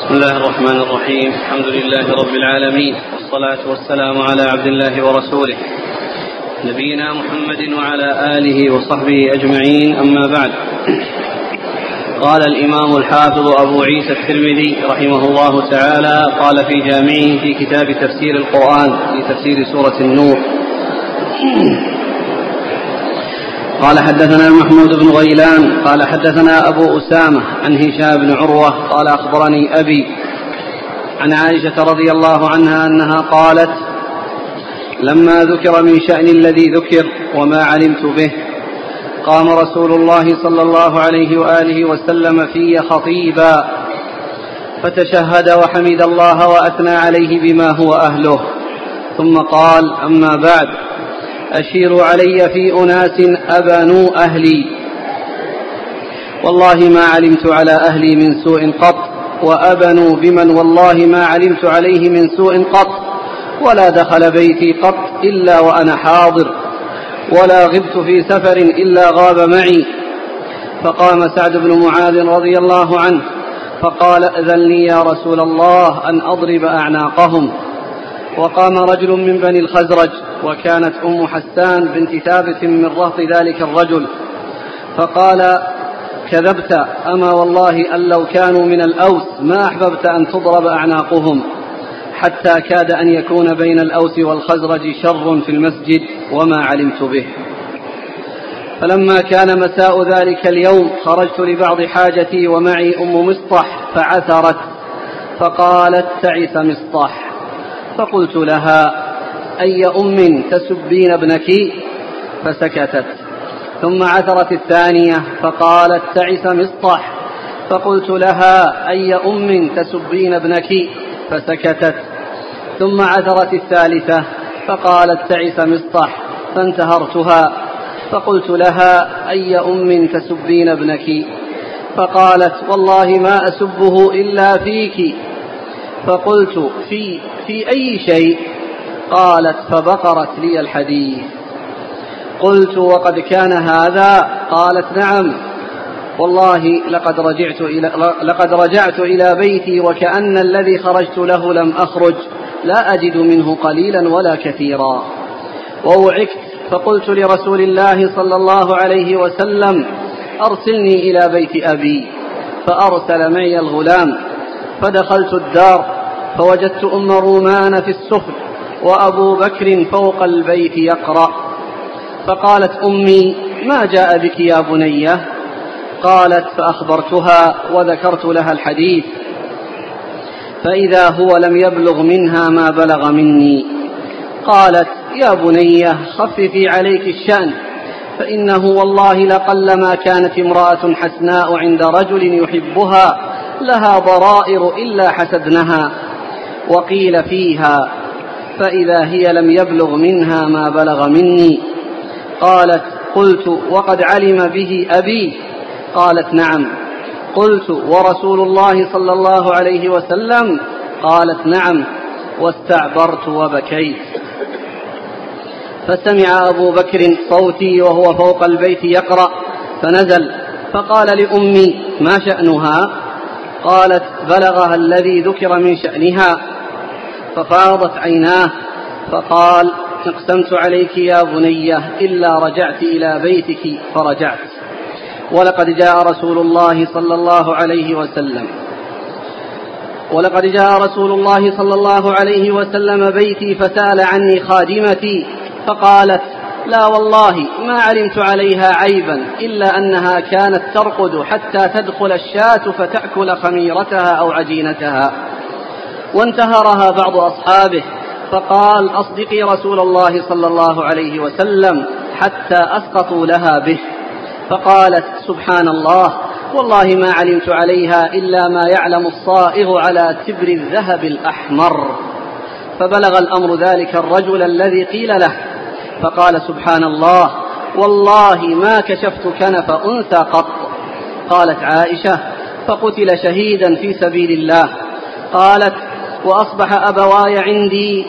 بسم الله الرحمن الرحيم. الحمد لله رب العالمين، والصلاة والسلام على عبد الله ورسوله نبينا محمد وعلى آله وصحبه أجمعين، أما بعد. قال الإمام الحافظ أبو عيسى الترمذي رحمه الله تعالى قال في جامعه في كتاب تفسير القرآن في تفسير سورة النور: قال حدثنا محمود بن غيلان قال حدثنا أبو أسامة عن هشام بن عروة قال أخبرني أبي عن عائشة رضي الله عنها أنها قالت: لما ذكر من شأن الذي ذكر وما علمت به قام رسول الله صلى الله عليه وآله وسلم في خطيبا فتشهد وحمد الله وأثنى عليه بما هو أهله، ثم قال: أما بعد، أشيروا علي في أناس أبانوا أهلي، والله ما علمت على أهلي من سوء قط، وأبنوا بمن والله ما علمت عليه من سوء قط، ولا دخل بيتي قط إلا وأنا حاضر، ولا غبت في سفر إلا غاب معي. فقام سعد بن معاذ رضي الله عنه فقال: أذن لي يا رسول الله أن أضرب أعناقهم. وقام رجل من بني الخزرج، وكانت أم حسان بنت ثابت من رهط ذلك الرجل، فقال: كذبت، أما والله أن لو كانوا من الأوس ما أحببت أن تضرب أعناقهم، حتى كاد أن يكون بين الأوس والخزرج شر في المسجد وما علمت به. فلما كان مساء ذلك اليوم خرجت لبعض حاجتي ومعي أم مصطح فعثرت، فقالت: تعس مصطح. فقلت لها: أي أم تسبين ابنك؟ فسكتت. ثم عثرت الثانية فقالت: تعس مصطح. فقلت لها: أي أم تسبين ابنك؟ فسكتت. ثم عثرت الثالثة فقالت: تعس مصطح. فانتهرتها فقلت لها: أي أم تسبين ابنك؟ فقالت: والله ما أسبه إلا فيك. فقلت: في أي شيء؟ قالت: فبقرت لي الحديث. قلت: وقد كان هذا؟ قالت: نعم، والله لقد رجعت إلى بيتي وكأن الذي خرجت له لم أخرج، لا أجد منه قليلا ولا كثيرا. ووعكت فقلت لرسول الله صلى الله عليه وسلم: أرسلني إلى بيت أبي. فأرسل معي الغلام، فدخلت الدار فوجدت أم رومان في السفل وأبو بكر فوق البيت يقرأ. فقالت أمي: ما جاء بك يا بنية؟ قالت: فأخبرتها وذكرت لها الحديث، فإذا هو لم يبلغ منها ما بلغ مني. قالت: يا بنية، خففي عليك الشأن، فإنه والله لقلما كانت امرأة حسناء عند رجل يحبها لها ضرائر إلا حسدنها. وقيل فيها: فإذا هي لم يبلغ منها ما بلغ مني. قالت: قلت: وقد علم به أبي؟ قالت: نعم. قلت: ورسول الله صلى الله عليه وسلم؟ قالت: نعم. واستعبرت وبكيت. فسمع أبو بكر صوتي وهو فوق البيت يقرأ، فنزل فقال لأمي: ما شأنها؟ قالت: بلغها الذي ذكر من شأنها. ففاضت عيناه، فقال: اقسمت عليك يا بنية إلا رجعت إلى بيتك، فرجعت. ولقد جاء رسول الله صلى الله عليه وسلم بيتي فسأل عني خادمتي، فقالت: لا والله ما علمت عليها عيبا إلا أنها كانت ترقد حتى تدخل الشاة فتأكل خميرتها أو عجينتها. وانتهرها بعض أصحابه فقال: أصدقي رسول الله صلى الله عليه وسلم، حتى أسقطوا لها به. فقالت: سبحان الله، والله ما علمت عليها إلا ما يعلم الصائغ على تبر الذهب الأحمر. فبلغ الأمر ذلك الرجل الذي قيل له، فقال: سبحان الله، والله ما كشفت كنف أنثى قط. قالت عائشة: فقتل شهيدا في سبيل الله. قالت: وأصبح أبواي عندي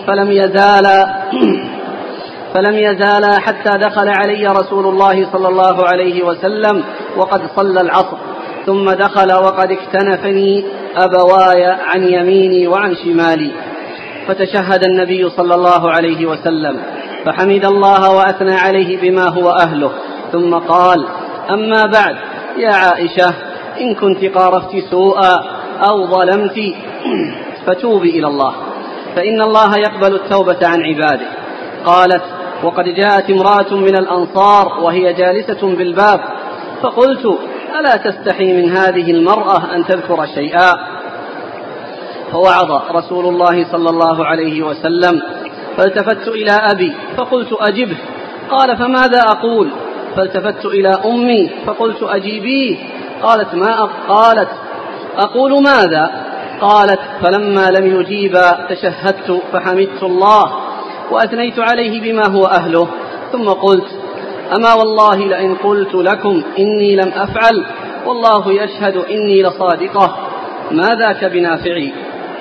فلم يزالا حتى دخل علي رسول الله صلى الله عليه وسلم وقد صلى العصر، ثم دخل وقد اكتنفني أبواي عن يميني وعن شمالي، فتشهد النبي صلى الله عليه وسلم فحمد الله وأثنى عليه بما هو أهله، ثم قال: أما بعد يا عائشة، إن كنت قارفت سوءا أو ظلمت فتوبي إلى الله، فإن الله يقبل التوبة عن عباده. قالت: وقد جاءت امرأة من الأنصار وهي جالسة بالباب، فقلت: ألا تستحي من هذه المرأة أن تذكر شيئا؟ فوعظ رسول الله صلى الله عليه وسلم، فالتفت إلى أبي فقلت: أجبه. قال: فماذا أقول؟ فالتفت إلى أمي فقلت: أجيبيه. قالت: أقول ماذا؟ قالت: فلما لم يجيبا تشهدت فحمدت الله وأثنيت عليه بما هو أهله، ثم قلت: أما والله لئن قلت لكم إني لم أفعل والله يشهد إني لصادقة، ما ذاك بنافعي.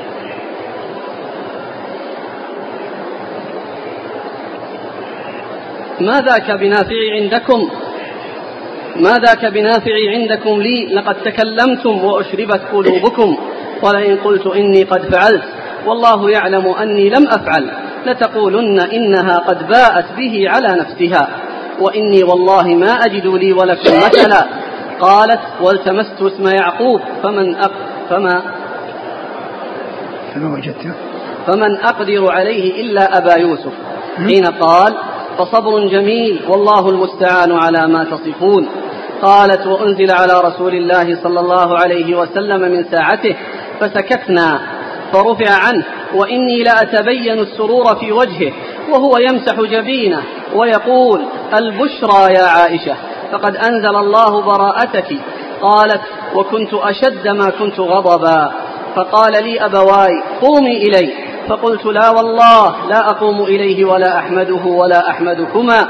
ما ذاك بنافعي عندكم لي، لقد تكلمتم وأشربت قلوبكم، ولئن قلت إني قد فعلت والله يعلم أني لم أفعل لتقولن إنها قد باءت به على نفسها، وإني والله ما أجد لي ولكم مثلا. قالت: والتمست اسم يعقوب فمن أقدر عليه إلا أبا يوسف، حين قال: فصبر جميل والله المستعان على ما تصفون. قالت: وأنزل على رسول الله صلى الله عليه وسلم من ساعته فسكتنا، فرفع عنه وإني لأتبين السرور في وجهه وهو يمسح جبينه ويقول: البشرى يا عائشة، فقد أنزل الله براءتك. قالت: وكنت أشد ما كنت غضبا، فقال لي أبواي: قومي إلي، فقلت: لا والله لا أقوم إليه ولا أحمده ولا أحمدكما،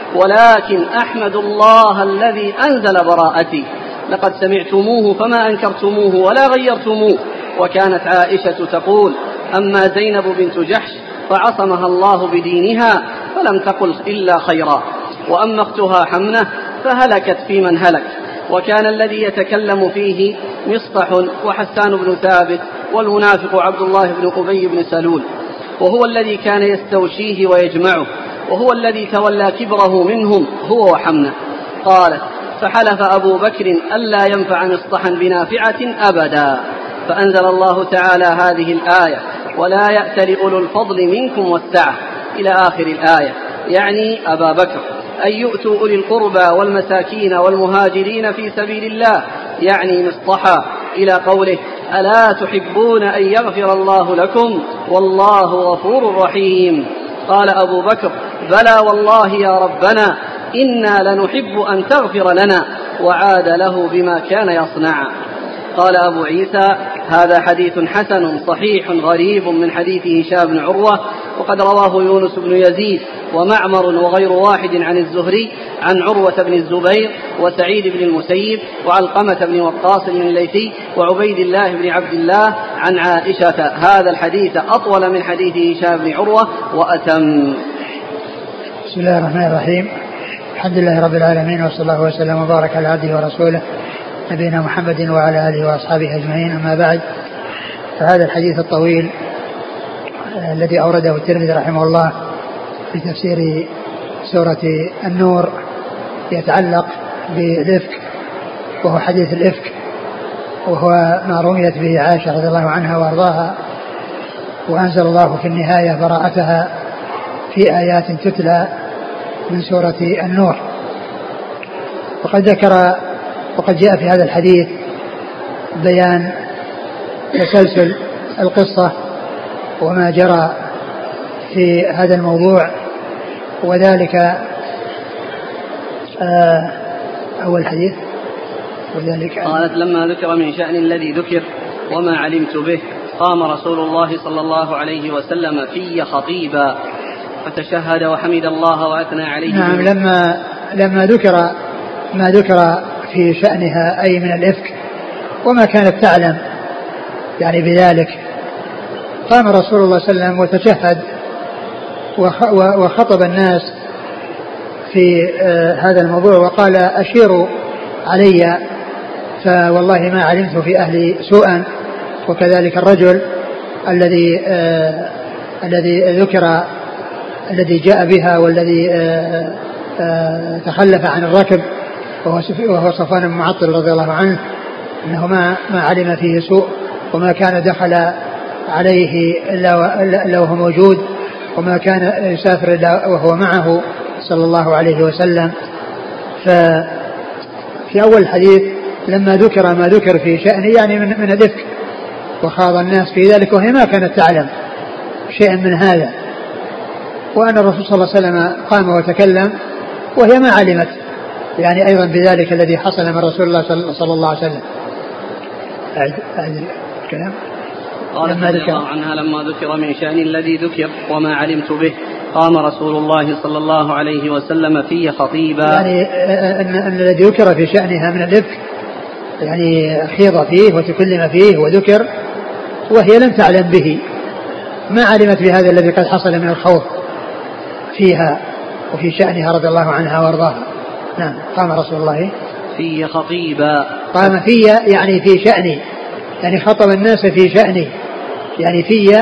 ولكن أحمد الله الذي أنزل براءتي، لقد سمعتموه فما أنكرتموه ولا غيرتموه. وكانت عائشة تقول: أما زينب بنت جحش فعصمها الله بدينها فلم تقل إلا خيرا، وأما أختها حمنة فهلكت في من هلك. وكان الذي يتكلم فيه مصطح وحسان بن ثابت والمنافق عبد الله بن أبي بن سلول، وهو الذي كان يستوشيه ويجمعه، وهو الذي تولى كبره منهم هو وحمنة. قالت: فحلف أبو بكر ألا ينفع مصطحا بنافعة أبدا، فأنزل الله تعالى هذه الآية: ولا يأتل أولو الفضل منكم والسعة، إلى آخر الآية، يعني أبا بكر، أن يؤتوا أولي القربى والمساكين والمهاجرين في سبيل الله، يعني مصطحا، إلى قوله: ألا تحبون أن يغفر الله لكم والله غفور رحيم. قال أبو بكر: بلى والله يا ربنا، إنا لنحب أن تغفر لنا، وعاد له بما كان يصنع. قال أبو عيسى: هذا حديث حسن صحيح غريب من حديث هشام بن عروة، وقد رواه يونس بن يزيد ومعمر وغير واحد عن الزهري عن عروة بن الزبير وسعيد بن المسيب وعلقمة بن وقاص بن الليثي وعبيد الله بن عبد الله عن عائشة. هذا الحديث أطول من حديث هشام بن عروة وأتم. بسم الله الرحمن الرحيم، الحمد لله رب العالمين، وصلى الله وسلم وبارك على عبده ورسوله نبينا محمد وعلى آله وأصحابه أجمعين. أما بعد، فهذا الحديث الطويل الذي أورده الترمذي رحمه الله في تفسير سورة النور يتعلق بالإفك، وهو حديث الإفك، وهو ما رميت به عائشة رضي الله عنها وأرضاها، وأنزل الله في النهاية براءتها في آيات تتلى من سورة النور. وقد جاء في هذا الحديث بيان تسلسل القصة وما جرى في هذا الموضوع، وذلك أول حديث. وذلك قالت: لما ذكر من شأن الذي ذكر وما علمت به، قام رسول الله صلى الله عليه وسلم في خطيبا فتشهد وحمد الله وأثنى عليه. نعم، لما ذكر ما ذكر في شأنها أي من الإفك وما كانت تعلم يعني بذلك، قام رسول الله صلى الله عليه وسلم وتشهد وخطب الناس في هذا الموضوع، وقال: أشيروا علي فوالله ما علمت في أهلي سوءا. وكذلك الرجل الذي ذكر الذي جاء بها والذي تخلف عن الركب وهو صفوان بن معطل رضي الله عنه، أنه ما علم فيه سوء، وما كان دخل عليه إلا وهو موجود، وما كان يسافر إلا وهو معه صلى الله عليه وسلم. ففي أول الحديث لما ذكر ما ذكر في شأنه يعني من الإفك وخاض الناس في ذلك وهي ما كانت تعلم شيئا من هذا، وأن الرسول صلى الله عليه وسلم قام وتكلم وهي ما علمت يعني أيضا بذلك الذي حصل من رسول الله صلى الله عليه وسلم. أعد الكلام. قال رضي الله عنها لما ذكر من شأن الذي ذكر وما علمت به قام رسول الله صلى الله عليه وسلم في خطيبا. يعني أن الذي ذكر في شأنها من الإفك يعني خيض فيه وتكلم فيه وذكر وهي لم تعلم به، ما علمت بهذا الذي قد حصل من الخوف فيها وفي شأنها رضي الله عنها وارضاها. نعم. قام رسول الله في خطيبا. قام في يعني في شأني، يعني خطب الناس في شأني، يعني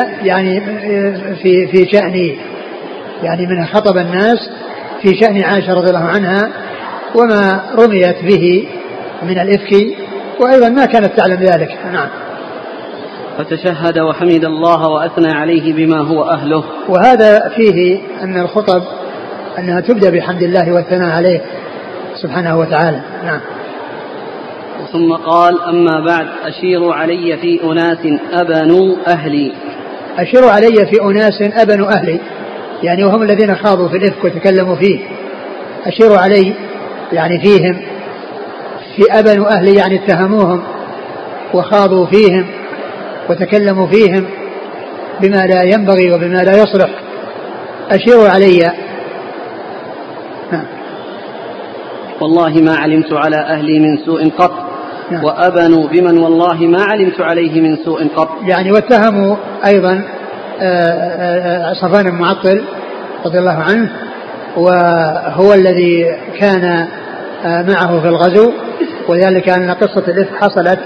في شأني، يعني من خطب الناس في شأن عائشة رضي الله عنها وما رميت به من الإفك، وأيضا ما كانت تعلم ذلك. نعم. فتشهد وحمد الله وأثنى عليه بما هو أهله. وهذا فيه أن الخطب أنها تبدأ بحمد الله والثناء عليه سبحانه وتعالى. نعم. ثم قال أما بعد أشيروا علي في أناس أبنوا أهلي. أشيروا علي في أناس أبنوا أهلي، يعني وهم الذين خاضوا في الإفك وتكلموا فيه. أشيروا علي يعني فيهم، في أبنوا أهلي يعني اتهموهم وخاضوا فيهم وتكلموا فيهم بما لا ينبغي وبما لا يصلح. أشيروا علي. نعم. والله ما علمت على أهلي من سوء قط. نعم. وأبنوا بمن والله ما علمت عليه من سوء قط. يعني واتهموا أيضا صفوان بن معطل رضي الله عنه، وهو الذي كان معه في الغزو، وذلك أن قصة الإفك حصلت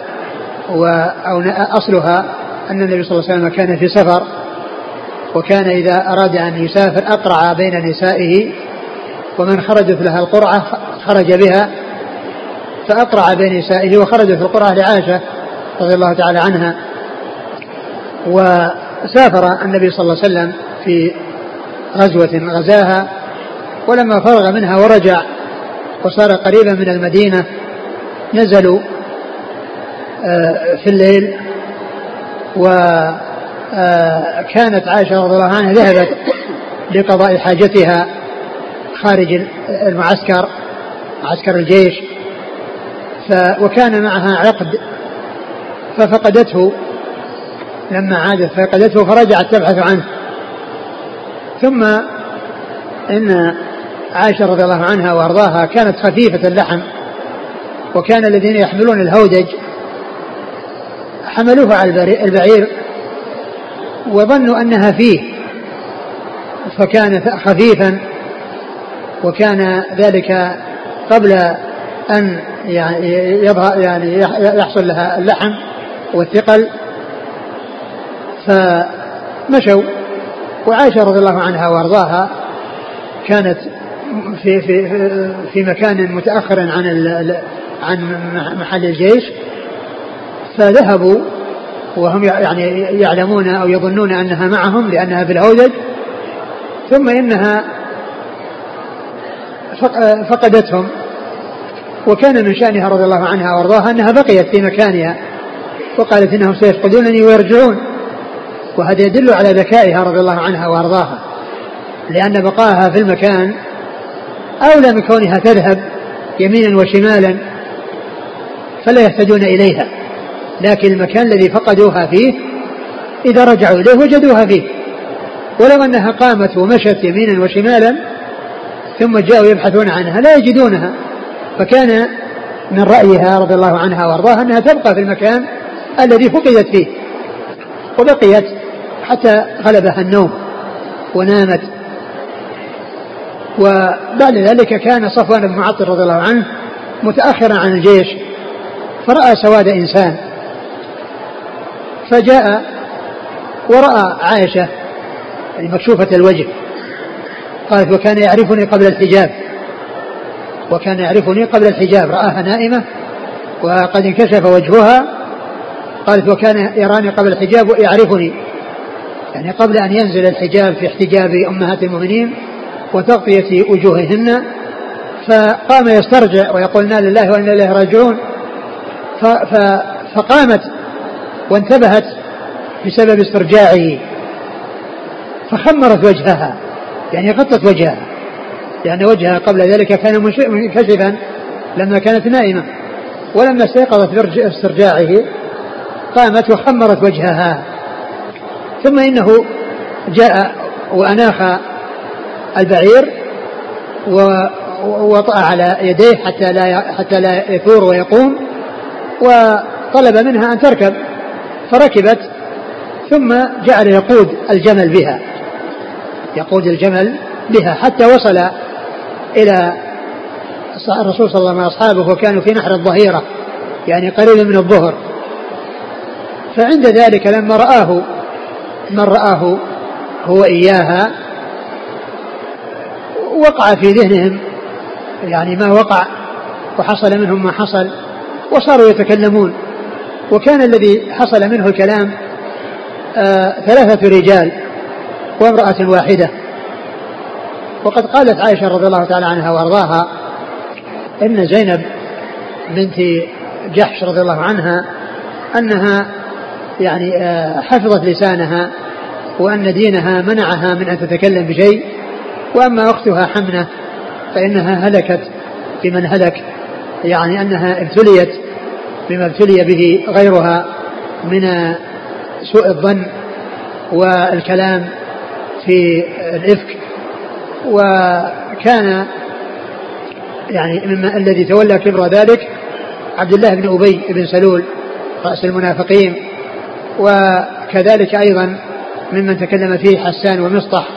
أصلها أن النبي صلى الله عليه وسلم كان في سفر، وكان إذا أراد أن يسافر أقرع بين نسائه، ومن خرجت لها القرعة خرج بها، فأقرع بين نسائه وخرجت القرعة لعائشة رضي الله تعالى عنها. وسافر النبي صلى الله عليه وسلم في غزوة غزاها، ولما فرغ منها ورجع وصار قريبا من المدينة نزلوا في الليل، وكانت عائشة رضي الله عنها ذهبت لقضاء حاجتها خارج المعسكر، معسكر الجيش، وكان معها عقد ففقدته، لما عادت فقدته فرجعت تبحث عنه. ثم إن عائشة رضي الله عنها وأرضاها كانت خفيفة اللحم، وكان الذين يحملون الهودج حملوه على البعير وظنوا أنها فيه، فكان خفيفا، وكان ذلك قبل أن يعني يحصل لها اللحم والثقل، فمشوا. وعائشة رضي الله عنها وارضاها كانت في مكان متأخر عن محل الجيش، فذهبوا وهم يعني يعلمون أو يظنون أنها معهم لأنها في الهودج، ثم إنها فقدتهم. وكان من شأنها رضي الله عنها وارضاها أنها بقيت في مكانها، وقالت إنهم سيفقدونني ويرجعون، وهذا يدل على ذكائها رضي الله عنها وارضاها، لأن بقاها في المكان أولى من كونها تذهب يمينا وشمالا فلا يهتدون إليها، لكن المكان الذي فقدوها فيه إذا رجعوا إليه وجدوها فيه، ولو أنها قامت ومشت يمينا وشمالا ثم جاءوا يبحثون عنها لا يجدونها، فكان من رأيها رضي الله عنها وارضاها أنها تبقى في المكان الذي فقدت فيه، وبقيت حتى غلبها النوم ونامت. وبعد ذلك كان صفوان بن معطل رضي الله عنه متأخرا عن الجيش، فرأى سواد إنسان، فجاء ورأى عائشة مكشوفة الوجه، قالت وكان يعرفني قبل الحجاب، وكان يعرفني قبل الحجاب، رآها نائمة وقد انكشف وجهها، قالت وكان يراني قبل الحجاب ويعرفني، يعني قبل أن ينزل الحجاب في احتجاب أمهات المؤمنين وتغطية وجوههن. فقام يسترجع ويقول إنا لله وإنا إليه راجعون، فقامت وانتبهت بسبب استرجاعه فخمرت وجهها، يعني غطت وجهها، لأن وجهها قبل ذلك كان منكشفا لما كانت نائمة، ولما استيقظت باسترجاعه قامت وخمرت وجهها. ثم إنه جاء وأناخ البعير ووطأ على يديه حتى لا يثور ويقوم، وطلب منها أن تركب، فركبت، ثم جعل يقود الجمل بها، يقود الجمل بها حتى وصل إلى الرسول صلى الله عليه وسلم وأصحابه، وكانوا في نحر الظهيرة يعني قريب من الظهر. فعند ذلك لما رآه من رآه هو إياها وقع في ذهنهم يعني ما وقع، وحصل منهم ما حصل، وصاروا يتكلمون. وكان الذي حصل منه الكلام 3 رجال وامرأة واحدة. وقد قالت عائشة رضي الله تعالى عنها وارضاها إن زينب بنت جحش رضي الله عنها أنها يعني حفظت لسانها، وأن دينها منعها من أن تتكلم بشيء. وأما أختها حمنة فإنها هلكت بمن هلك، يعني أنها ابتليت بما ابتلي به غيرها من سوء الظن والكلام في الإفك. وكان يعني مما الذي تولى كبر ذلك عبد الله بن أبي بن سلول رأس المنافقين، وكذلك أيضا ممن تكلم فيه حسان ومصطح.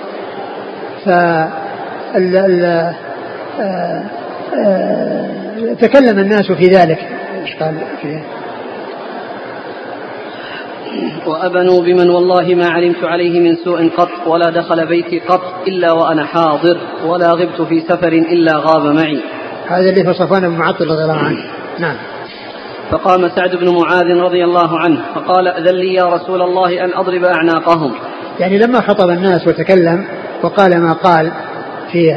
تكلم الناس في ذلك. ايش قال فيه؟ وأبنوا بمن والله ما علمت عليه من سوء قط، ولا دخل بيتي قط إلا وأنا حاضر، ولا غبت في سفر إلا غاب معي. هذا اللي في صفوان بن معطل رضي الله عنه. نعم. فقام سعد بن معاذ رضي الله عنه فقال أذن لي يا رسول الله أن أضرب أعناقهم. يعني لما خطب الناس وتكلم وقال ما قال في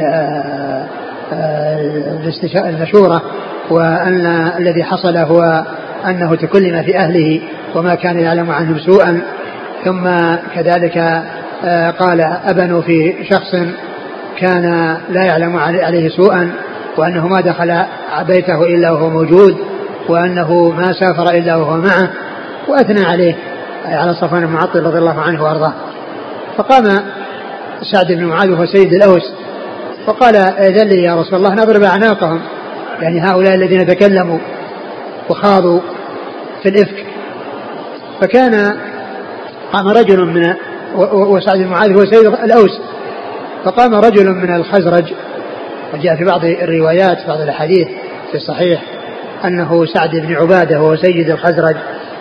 المشورة، وأن الذي حصل هو أنه تكلم في أهله وما كان يعلم عنهم سوءا، ثم كذلك قال أبنوا في شخص كان لا يعلم عليه سوءا، وأنه ما دخل بيته إلا وهو موجود، وأنه ما سافر إلا وهو معه، وأثنى عليه على صفوان بن معطل رضي الله عنه وأرضاه. فقام سعد بن معاذ وهو سيد الأوس فقال أذن لي يا رسول الله نضرب أعناقهم، يعني هؤلاء الذين تكلموا وخاضوا في الإفك. فكان قام رجل من وسعد بن معاذ هو سيد الأوس، فقام رجل من الخزرج، وجاء في بعض الروايات بعض الحديث في الصحيح أنه سعد بن عبادة وهو سيد الخزرج،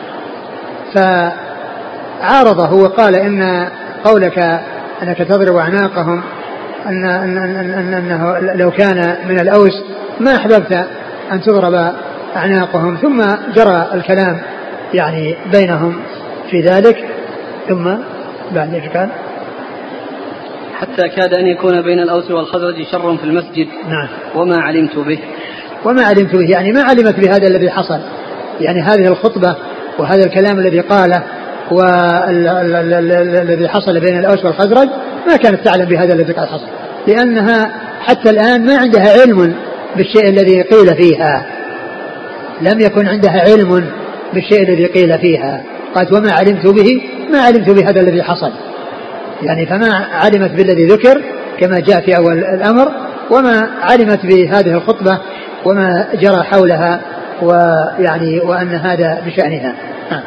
فعارضه وقال إن قولك أنك تضرب أعناقهم أنه لو كان من الأوس ما أحببت أن تضرب أعناقهم. ثم جرى الكلام يعني بينهم في ذلك. ثم بعد ذلك كان حتى كاد أن يكون بين الأوس والخزرج شر في المسجد. نعم. وما علمت به يعني ما علمت بهذا الذي حصل، يعني هذه الخطبة وهذا الكلام الذي قاله والذي حصل بين الأوس والخزرج ما كانت تعلم بهذا الذي قد حصل، لأنها حتى الآن ما عندها علم بالشيء الذي قيل فيها، لم يكن عندها علم بالشيء الذي قيل فيها. قالت وما علمت به، ما علمت بهذا الذي حصل، يعني فما علمت بالذي ذكر كما جاء في أول الأمر، وما علمت بهذه الخطبة وما جرى حولها، ويعني وأن هذا بشأنها.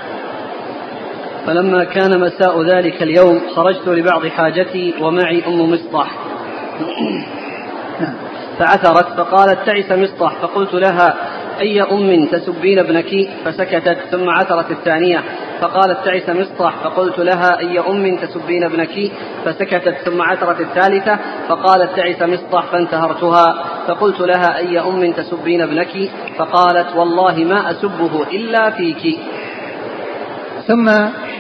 فلما كان مساء ذلك اليوم خرجت لبعض حاجتي ومعي أم مصطح فعثرت فقالت تعس مصطح، فقلت لها أي أم تسبين ابنك؟ فسكتت ثم عثرت الثانية فقالت تعس مصطح، فقلت لها أي أم تسبين ابنك؟ فسكتت ثم عثرت الثالثة فقالت تعس مصطح، فانتهرتها فقلت لها أي أم تسبين ابنك؟ فقالت والله ما أسبه إلا فيك. ثم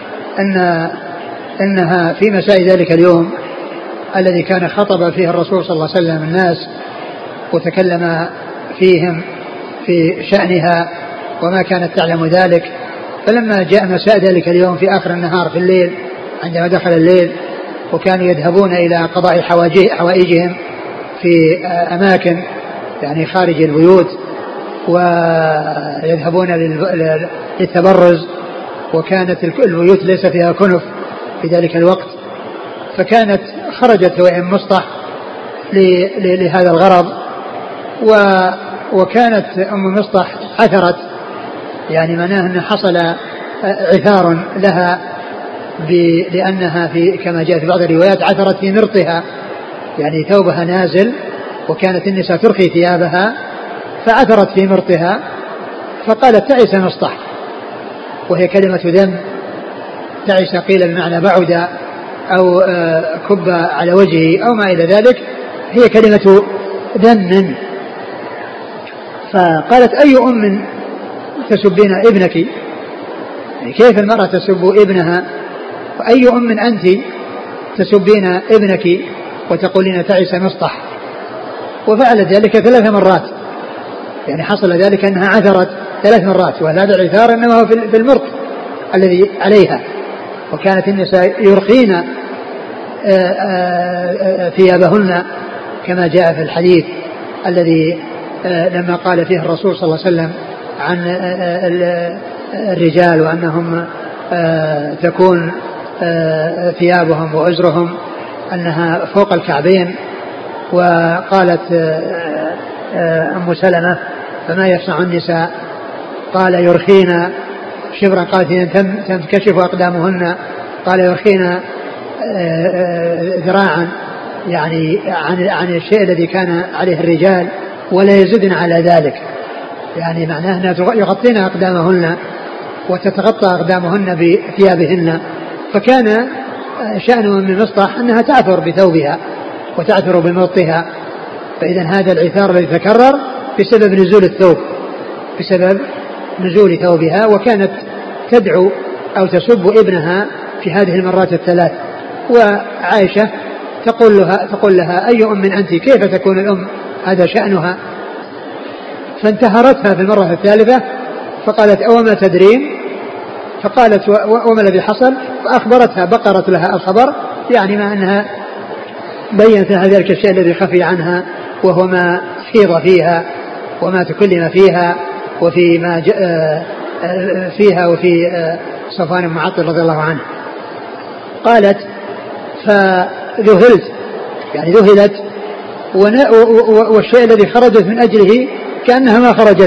أنها في مساء ذلك اليوم الذي كان خطب فيه الرسول صلى الله عليه وسلم الناس وتكلم فيهم في شأنها وما كانت تعلم ذلك، فلما جاء مساء ذلك اليوم في آخر النهار في الليل عندما دخل الليل وكانوا يذهبون إلى قضاء حوائجهم في أماكن يعني خارج البيوت ويذهبون للتبرز، وكانت البيوت ليس فيها كنف في ذلك الوقت، فكانت خرجت وإن مصطح لهذا الغرض، وكانت أم مصطح عثرت، يعني معناه أن حصل عثار لها لأنها في كما جاء في بعض الروايات عثرت في مرطها، يعني ثوبها نازل وكانت النساء ترخي ثيابها فعثرت في مرطها فقالت تعس مصطح، وهي كلمة ذم، تعس قيل بمعنى بعد أو كب على وجهه أو ما إلى ذلك، هي كلمة ذم. فقالت أي أم تسبين ابنك؟ يعني كيف المرأة تسب ابنها؟ وأي أم أنت تسبين ابنك وتقولين تعس مصطح؟ وفعلت ذلك 3 مرات، يعني حصل ذلك أنها عثرت 3 مرات، وهذا العثار إنما هو في المرط الذي عليها، وكانت النساء يرخين ثيابهن كما جاء في الحديث الذي لما قال فيه الرسول صلى الله عليه وسلم عن الرجال وأنهم تكون ثيابهم وأزرهم أنها فوق الكعبين، وقالت أم سلمة فما يصنع النساء؟ قال يرخين شبرا، قالت تنكشف أقدامهن، قال يرخين ذراعا، يعني عن الشيء الذي كان عليه الرجال ولا يزدن على ذلك، يعني معناه أنها يغطين أقدامهن وتتغطى أقدامهن بثيابهن. فكان شأن من مصطح أنها تعثر بثوبها وتعثر بمرطها، فإذا هذا العثار الذي تكرر بسبب نزول الثوب، بسبب نزول ثوبها، وكانت تدعو أو تسب ابنها في هذه المرات 3. وعائشة تقول لها أي أم أنت؟ كيف تكون الأم هذا شأنها؟ فانتهرتها في المرة 3 فقالت أوما تدرين؟ فقالت وما الذي حصل؟ فأخبرتها، بقرت لها الخبر، يعني ما أنها بيّنت لها ذلك الشيء الذي خفي عنها وهو ما حيض فيها وما تكلم فيها وفي ما فيها وفي صفوان المعطل رضي الله عنه. قالت فذهلت، يعني ذهلت، والشيء الذي خرجت من أجله كأنها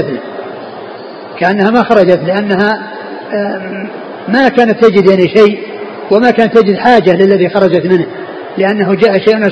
ما خرجت لأنها ما كانت تجد يعني شيء، وما كانت تجد حاجة للذي خرجت منه، لأنه جاء شيء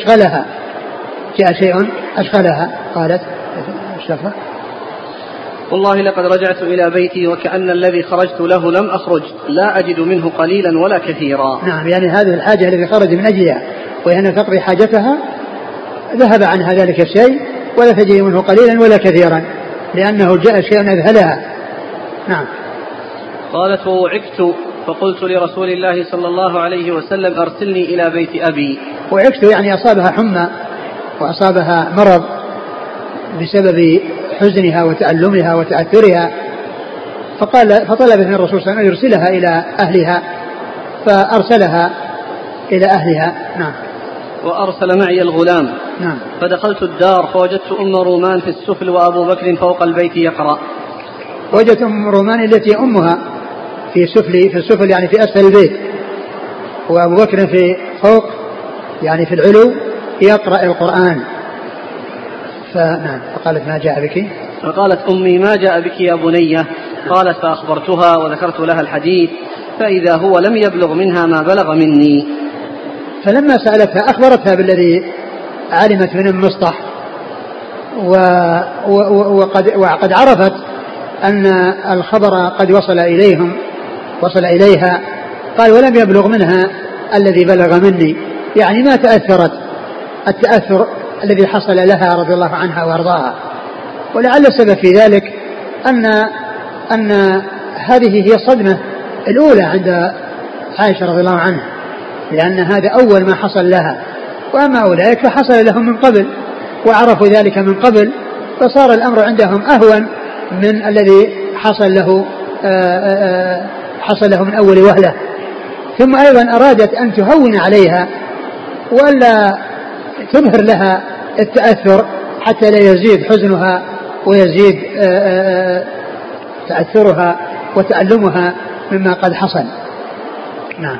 أشغلها. قالت الشفرة والله لقد رجعت إلى بيتي وكأن الذي خرجت له لم أخرج، لا أجد منه قليلا ولا كثيرا. نعم، يعني هذه الحاجة التي خرج من أجلها وهي أن تقضي حاجتها ذهب عنها ذلك الشيء ولا تجد منه قليلا ولا كثيرا، لأنه جاء شيء أذهلها. نعم. قالت ووعكت فقلت لرسول الله صلى الله عليه وسلم أرسلني إلى بيت أبي. وعكت يعني أصابها حمى وأصابها مرض بسبب حزنها وتألمها وتأثرها، فطلبت من الرسول صلى الله عليه وسلم يرسلها إلى أهلها، فأرسلها إلى أهلها. نعم. وأرسل معي الغلام. نعم. فدخلت الدار فوجدت أم رومان في السفل وأبو بكر فوق البيت يقرأ. وجدت أم رومان التي أمها في السفل يعني في أسفل البيت، وأبو بكر في فوق يعني في العلو يقرأ القرآن. فنعم. فقالت ما جاء بك؟ فقالت أمي ما جاء بك يا بنية؟ قالت فأخبرتها وذكرت لها الحديث فإذا هو لم يبلغ منها ما بلغ مني. فلما سألتها أخبرتها بالذي علمت من مصطح، وقد عرفت أن الخبر قد وصل إليها. قال ولم يبلغ منها الذي بلغ مني، يعني ما تأثرت التأثر الذي حصل لها رضي الله عنها وارضاها. ولعل السبب في ذلك أن هذه هي الصدمة الأولى عند عائشة رضي الله عنها، لأن هذا أول ما حصل لها، وأما أولئك فحصل لهم من قبل وعرفوا ذلك من قبل، فصار الأمر عندهم أهون من الذي حصل له من أول وهلة. ثم أيضا أرادت أن تهون عليها وألا تظهر لها التأثر حتى لا يزيد حزنها ويزيد تأثرها وتألمها مما قد حصل. نعم.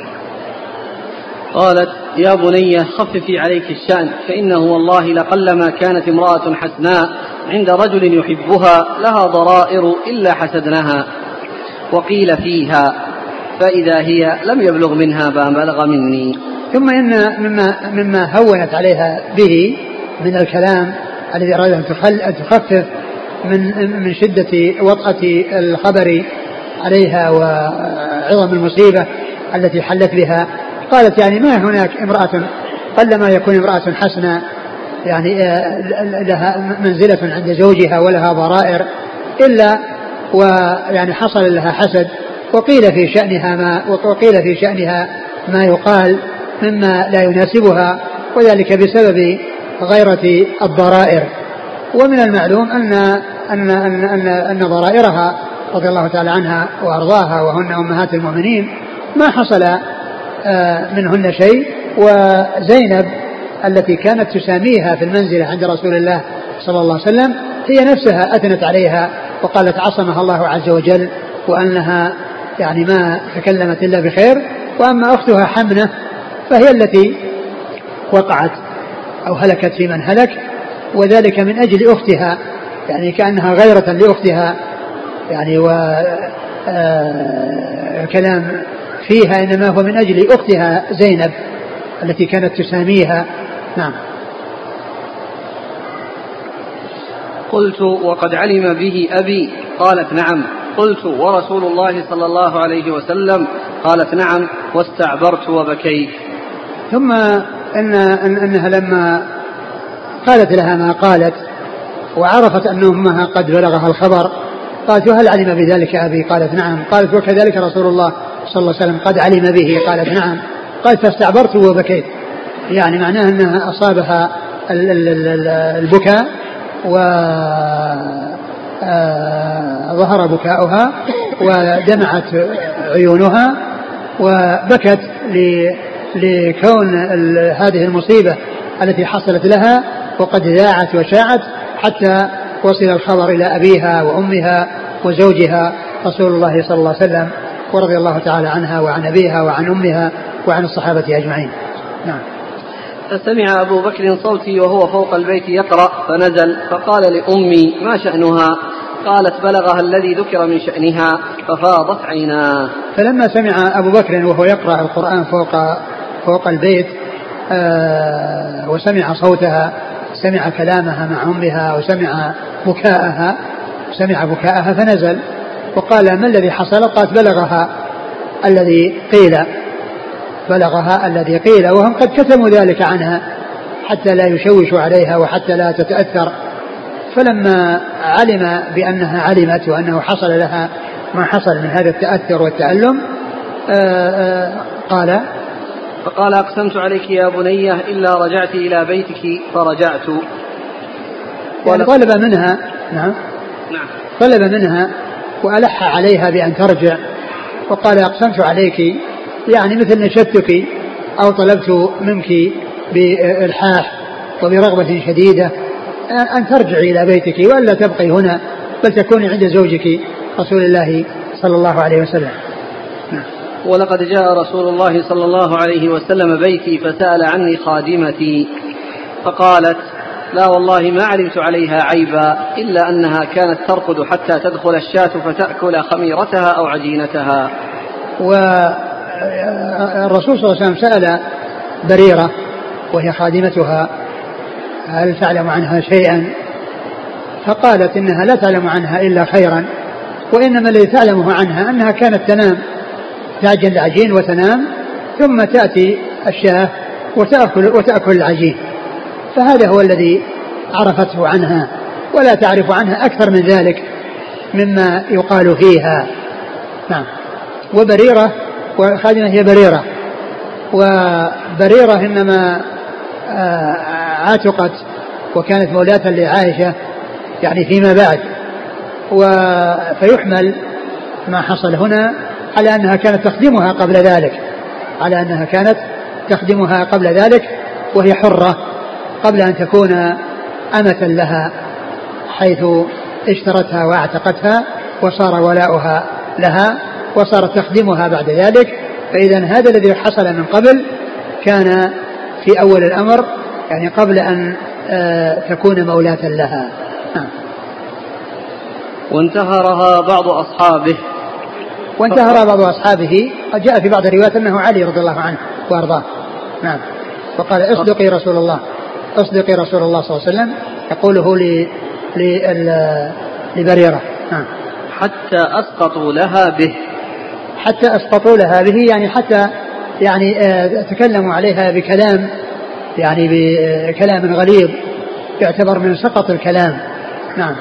قالت يا بني خففي عليك الشأن، فإنه والله لقلما كانت امرأة حسناء عند رجل يحبها لها ضرائر إلا حسدنها، وقيل فيها فإذا هي لم يبلغ منها ما بلغ مني. ثم إن مما هونت عليها به من الكلام الذي أراد أن تخفف من شدة وطأة الخبر عليها وعظم المصيبة التي حلت بها، قالت يعني ما هناك امرأة قلما يكون امرأة حسنة يعني لها منزلة عند زوجها ولها ضرائر إلا ويعني حصل لها حسد، وقيل في شأنها ما يقال مما لا يناسبها، وذلك بسبب غيرة الضرائر. ومن المعلوم أن ضرائرها رضي الله تعالى عنها وأرضاها وهن أمهات المؤمنين ما حصل منهن شيء. وزينب التي كانت تساميها في المنزلة عند رسول الله صلى الله عليه وسلم هي نفسها أثنت عليها وقالت عصمها الله عز وجل وأنها يعني ما تكلمت إلا بخير. وأما أختها حمنة فهي التي وقعت أو هلكت في من هلك، وذلك من أجل أختها، يعني كأنها غيرة لأختها يعني، وكلام فيها إنما هو من أجل أختها زينب التي كانت تساميها. نعم. قلت وقد علم به أبي؟ قالت نعم. قلت ورسول الله صلى الله عليه وسلم؟ قالت نعم، واستعبرت وبكيت. ثم أنها لما قالت لها ما قالت وعرفت أن أمها قد بلغها الخبر قالت وهل علم بذلك أبي؟ قالت نعم. قالت وكذلك رسول الله صلى الله عليه وسلم قد علم به؟ قالت نعم. قالت فاستعبرت وبكيت، يعني معناها أنها أصابها البكاء وظهر بكاؤها ودمعت عيونها وبكت لكون هذه المصيبة التي حصلت لها وقد ذاعت وشاعت حتى وصل الخبر إلى أبيها وأمها وزوجها رسول الله صلى الله عليه وسلم، ورضي الله تعالى عنها وعن أبيها وعن أمها وعن الصحابة أجمعين. نعم. فسمع أبو بكر صوتي وهو فوق البيت يقرأ فنزل فقال لأمي ما شأنها؟ قالت بلغها الذي ذكر من شأنها ففاضت عيناه. فلما سمع أبو بكر وهو يقرأ القرآن فوق البيت وسمع صوتها، سمع كلامها مع أمها وسمع بكاءها فنزل وقال ما الذي حصل؟ قالت بلغها الذي قيل وهم قد كتموا ذلك عنها حتى لا يشوشوا عليها وحتى لا تتأثر. فلما علم بأنها علمت وأنه حصل لها ما حصل من هذا التأثر والتألم فقال أقسمت عليك يا بنية إلا رجعت إلى بيتك فرجعت. طلب منها طلب منها وألح عليها بأن ترجع، وقال أقسمت عليك يعني مثل نشدتك أو طلبت منك بإلحاح وبرغبة شديدة أن ترجعي إلى بيتك وألا تبقي هنا بل تكوني عند زوجك رسول الله صلى الله عليه وسلم. ولقد جاء رسول الله صلى الله عليه وسلم بيتي فسأل عني خادمتي فقالت لا والله ما علمت عليها عيبا إلا أنها كانت ترقد حتى تدخل الشاة فتأكل خميرتها أو عجينتها. والرسول صلى الله عليه وسلم سأل بريرة وهي خادمتها هل تعلم عنها شيئا؟ فقالت إنها لا تعلم عنها إلا خيرا، وإنما الذي تعلمه عنها أنها كانت تنام، تعجن العجين وتنام، ثم تأتي الشاة وتأكل العجين، فهذا هو الذي عرفته عنها، ولا تعرف عنها أكثر من ذلك مما يقال فيها. نعم. وبريرة، وخادمة هي بريرة، وبريرة إنما عاتقت وكانت مولاة لعائشة يعني فيما بعد، فيحمل ما حصل هنا على أنها كانت تخدمها قبل ذلك، على أنها كانت تخدمها قبل ذلك وهي حرة قبل أن تكون أمة لها، حيث اشترتها واعتقتها وصار ولاؤها لها وصارت تخدمها بعد ذلك. فإذا هذا الذي حصل من قبل كان في أول الأمر، يعني قبل أن تكون مولاة لها. وانتهرها بعض أصحابه، وانتهر بعض أصحابه، قد جاء في بعض الروايات أنه علي رضي الله عنه وأرضاه. نعم. وقال اصدقي رسول الله، اصدقي رسول الله صلى الله عليه وسلم، يقوله لبريرة. نعم. حتى أسقطوا لها به، حتى أسقطوا لها به يعني حتى يعني تكلموا عليها بكلام، يعني بكلام غليظ يعتبر من سقط الكلام. نعم.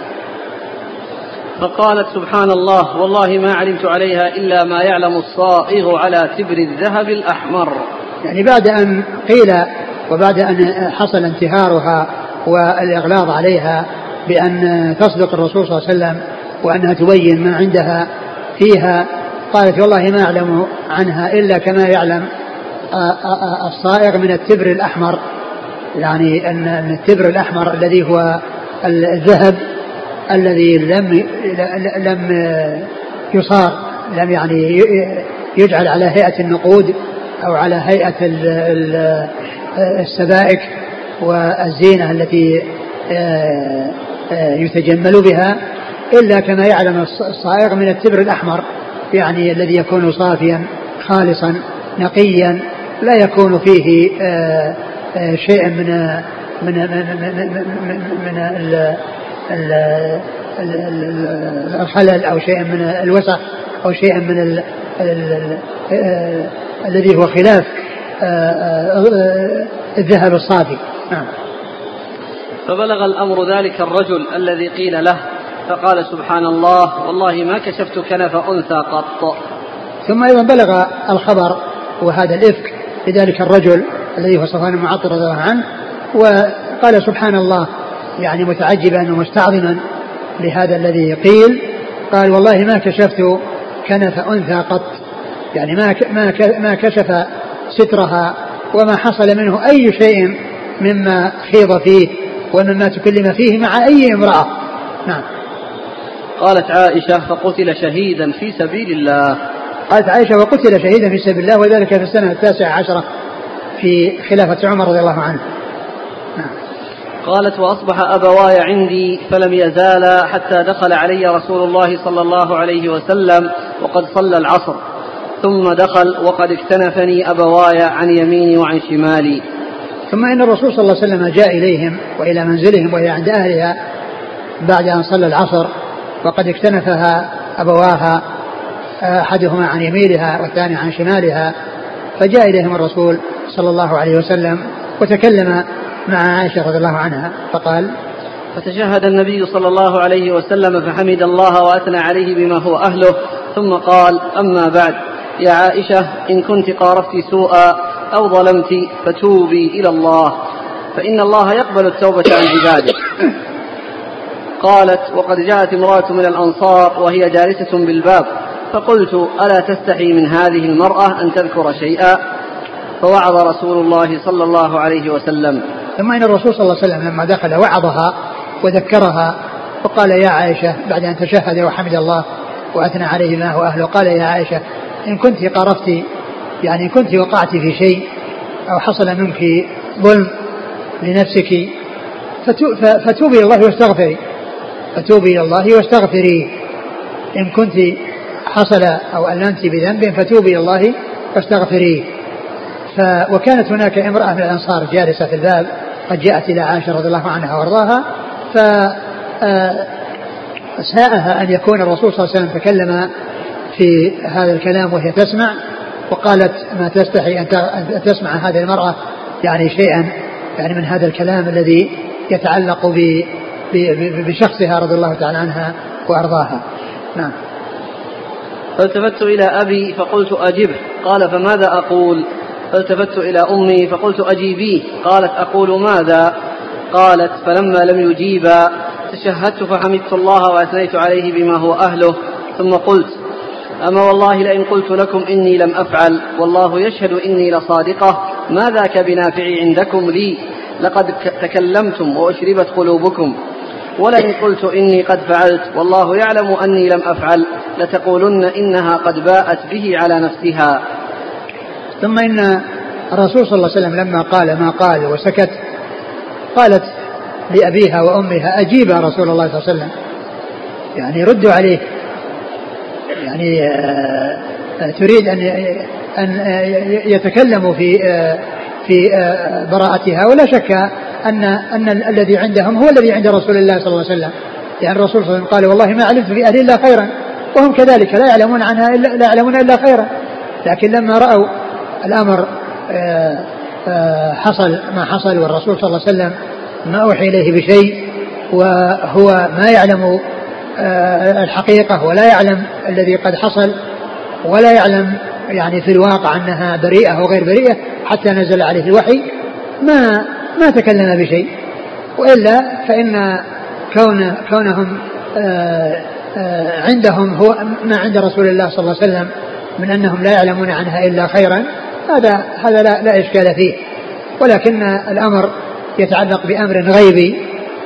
فقالت سبحان الله والله ما علمت عليها إلا ما يعلم الصائغ على تبر الذهب الأحمر. يعني بعد أن قيل وبعد أن حصل انتهارها والإغلاظ عليها بأن تصدق الرسول صلى الله عليه وسلم وأنها تبين ما عندها فيها، قالت والله ما أعلم عنها إلا كما يعلم الصائغ من التبر الأحمر، يعني أن التبر الأحمر الذي هو الذهب الذي لم يصار، لم يعني يجعل على هيئة النقود أو على هيئة السبائك والزينة التي يتجمل بها، إلا كما يعلم الصائغ من التبر الأحمر، يعني الذي يكون صافيا خالصا نقيا لا يكون فيه شيء من الخلل أو شيء من الوسخ أو شيء من الذي هو خلاف الذهب الصافي. فبلغ الأمر ذلك الرجل الذي قيل له فقال سبحان الله والله ما كشفت كنف أنثى قط. ثم أيضا بلغ الخبر وهذا الإفك لذلك الرجل الذي هو صفوان بن معطل رضي الله عنه، وقال سبحان الله يعني متعجبا ومستعظما لهذا الذي قيل، قال والله ما كشفت كنف أنثى قط، يعني ما كشف سترها وما حصل منه أي شيء مما خيض فيه ومما تكلم فيه مع أي امرأة. نعم. قالت عائشة فقتل شهيدا في سبيل الله. قالت عائشة وقتل شهيدا في سبيل الله، وذلك في السنة 19 في خلافة عمر رضي الله عنه. نعم. قالت وأصبح أبواي عندي فلم يزالا حتى دخل علي رسول الله صلى الله عليه وسلم وقد صلى العصر، ثم دخل وقد اكتنفني أبواي عن يميني وعن شمالي. ثم إن الرسول صلى الله عليه وسلم جاء إليهم وإلى منزلهم وإلى عند أهلها بعد أن صلى العصر، وقد اكتنفها أبواها أحدهما عن يمينها والثاني عن شمالها، فجاء إليهم الرسول صلى الله عليه وسلم وتكلم مع عائشة رضي الله عنها فقال: فتشهد النبي صلى الله عليه وسلم فحمد الله وأثنى عليه بما هو أهله، ثم قال: أما بعد يا عائشة إن كنت قارفت سوءا أو ظلمت فتوبي إلى الله فإن الله يقبل التوبة عن عباده. قالت: وقد جاءت امرأة من الأنصار وهي جالسة بالباب، فقلت: ألا تستحي من هذه المرأة أن تذكر شيئا؟ فوعظ رسول الله صلى الله عليه وسلم. ثم إن الرسول صلى الله عليه وسلم لما دخل وعظها وذكرها وقال: يا عائشة، بعد أن تشهد وحمد الله وأثنى عليه ما هو أهله، قال: يا عائشة إن كنت قرفت، يعني إن كنت وقعت في شيء أو حصل منك ظلم لنفسك فتوبي إلى الله واستغفري، فتوبي إلى الله واستغفري. إن كنت حصل أو ألمت بذنب فتوبي إلى الله واستغفري. وكانت هناك امرأة من الأنصار جالسة في الباب قد جاءت إلى عائشة رضي الله عنها وارضاها، ساءها أن يكون الرسول صلى الله عليه وسلم تكلم في هذا الكلام وهي تسمع، وقالت ما تستحي أن تسمع هذه المرأة يعني شيئا يعني من هذا الكلام الذي يتعلق بشخصها رضي الله تعالى عنها وأرضاها. نعم. فالتفت إلى أبي فقلت أجبه، قال فماذا أقول؟ فالتفت إلى أمي فقلت أجيبيه، قالت أقول ماذا؟ قالت فلما لم يجيبا تشهدت فحمدت الله وأثنيت عليه بما هو أهله، ثم قلت أما والله لئن قلت لكم إني لم أفعل والله يشهد إني لصادقة ما ذاك بنافع عندكم لي، لقد تكلمتم وأشربت قلوبكم، ولئن قلت إني قد فعلت والله يعلم أني لم أفعل لتقولن إنها قد باءت به على نفسها. ثم إن الرسول صلى الله عليه وسلم لما قال ما قال وسكت قالت لأبيها وأمها أجيب رسول الله صلى الله عليه وسلم، يعني ردوا عليه، يعني تريد أن يتكلموا في براءتها، ولا شك أن الذي عندهم هو الذي عند رسول الله صلى الله عليه وسلم، يعني الرسول صلى الله عليه وسلم قال والله ما علمت في أهل إلا خيرا، وهم كذلك لا يعلمون إلا خيرا. لكن لما رأوا الأمر حصل ما حصل، والرسول صلى الله عليه وسلم ما أوحي إليه بشيء، وهو ما يعلم الحقيقة ولا يعلم الذي قد حصل، ولا يعلم يعني في الواقع أنها بريئة وغير بريئة حتى نزل عليه الوحي، ما تكلم بشيء. وإلا فإن كونهم عندهم هو ما عند رسول الله صلى الله عليه وسلم من أنهم لا يعلمون عنها إلا خيرا، هذا لا إشكال فيه، ولكن الأمر يتعلق بأمر غيبي،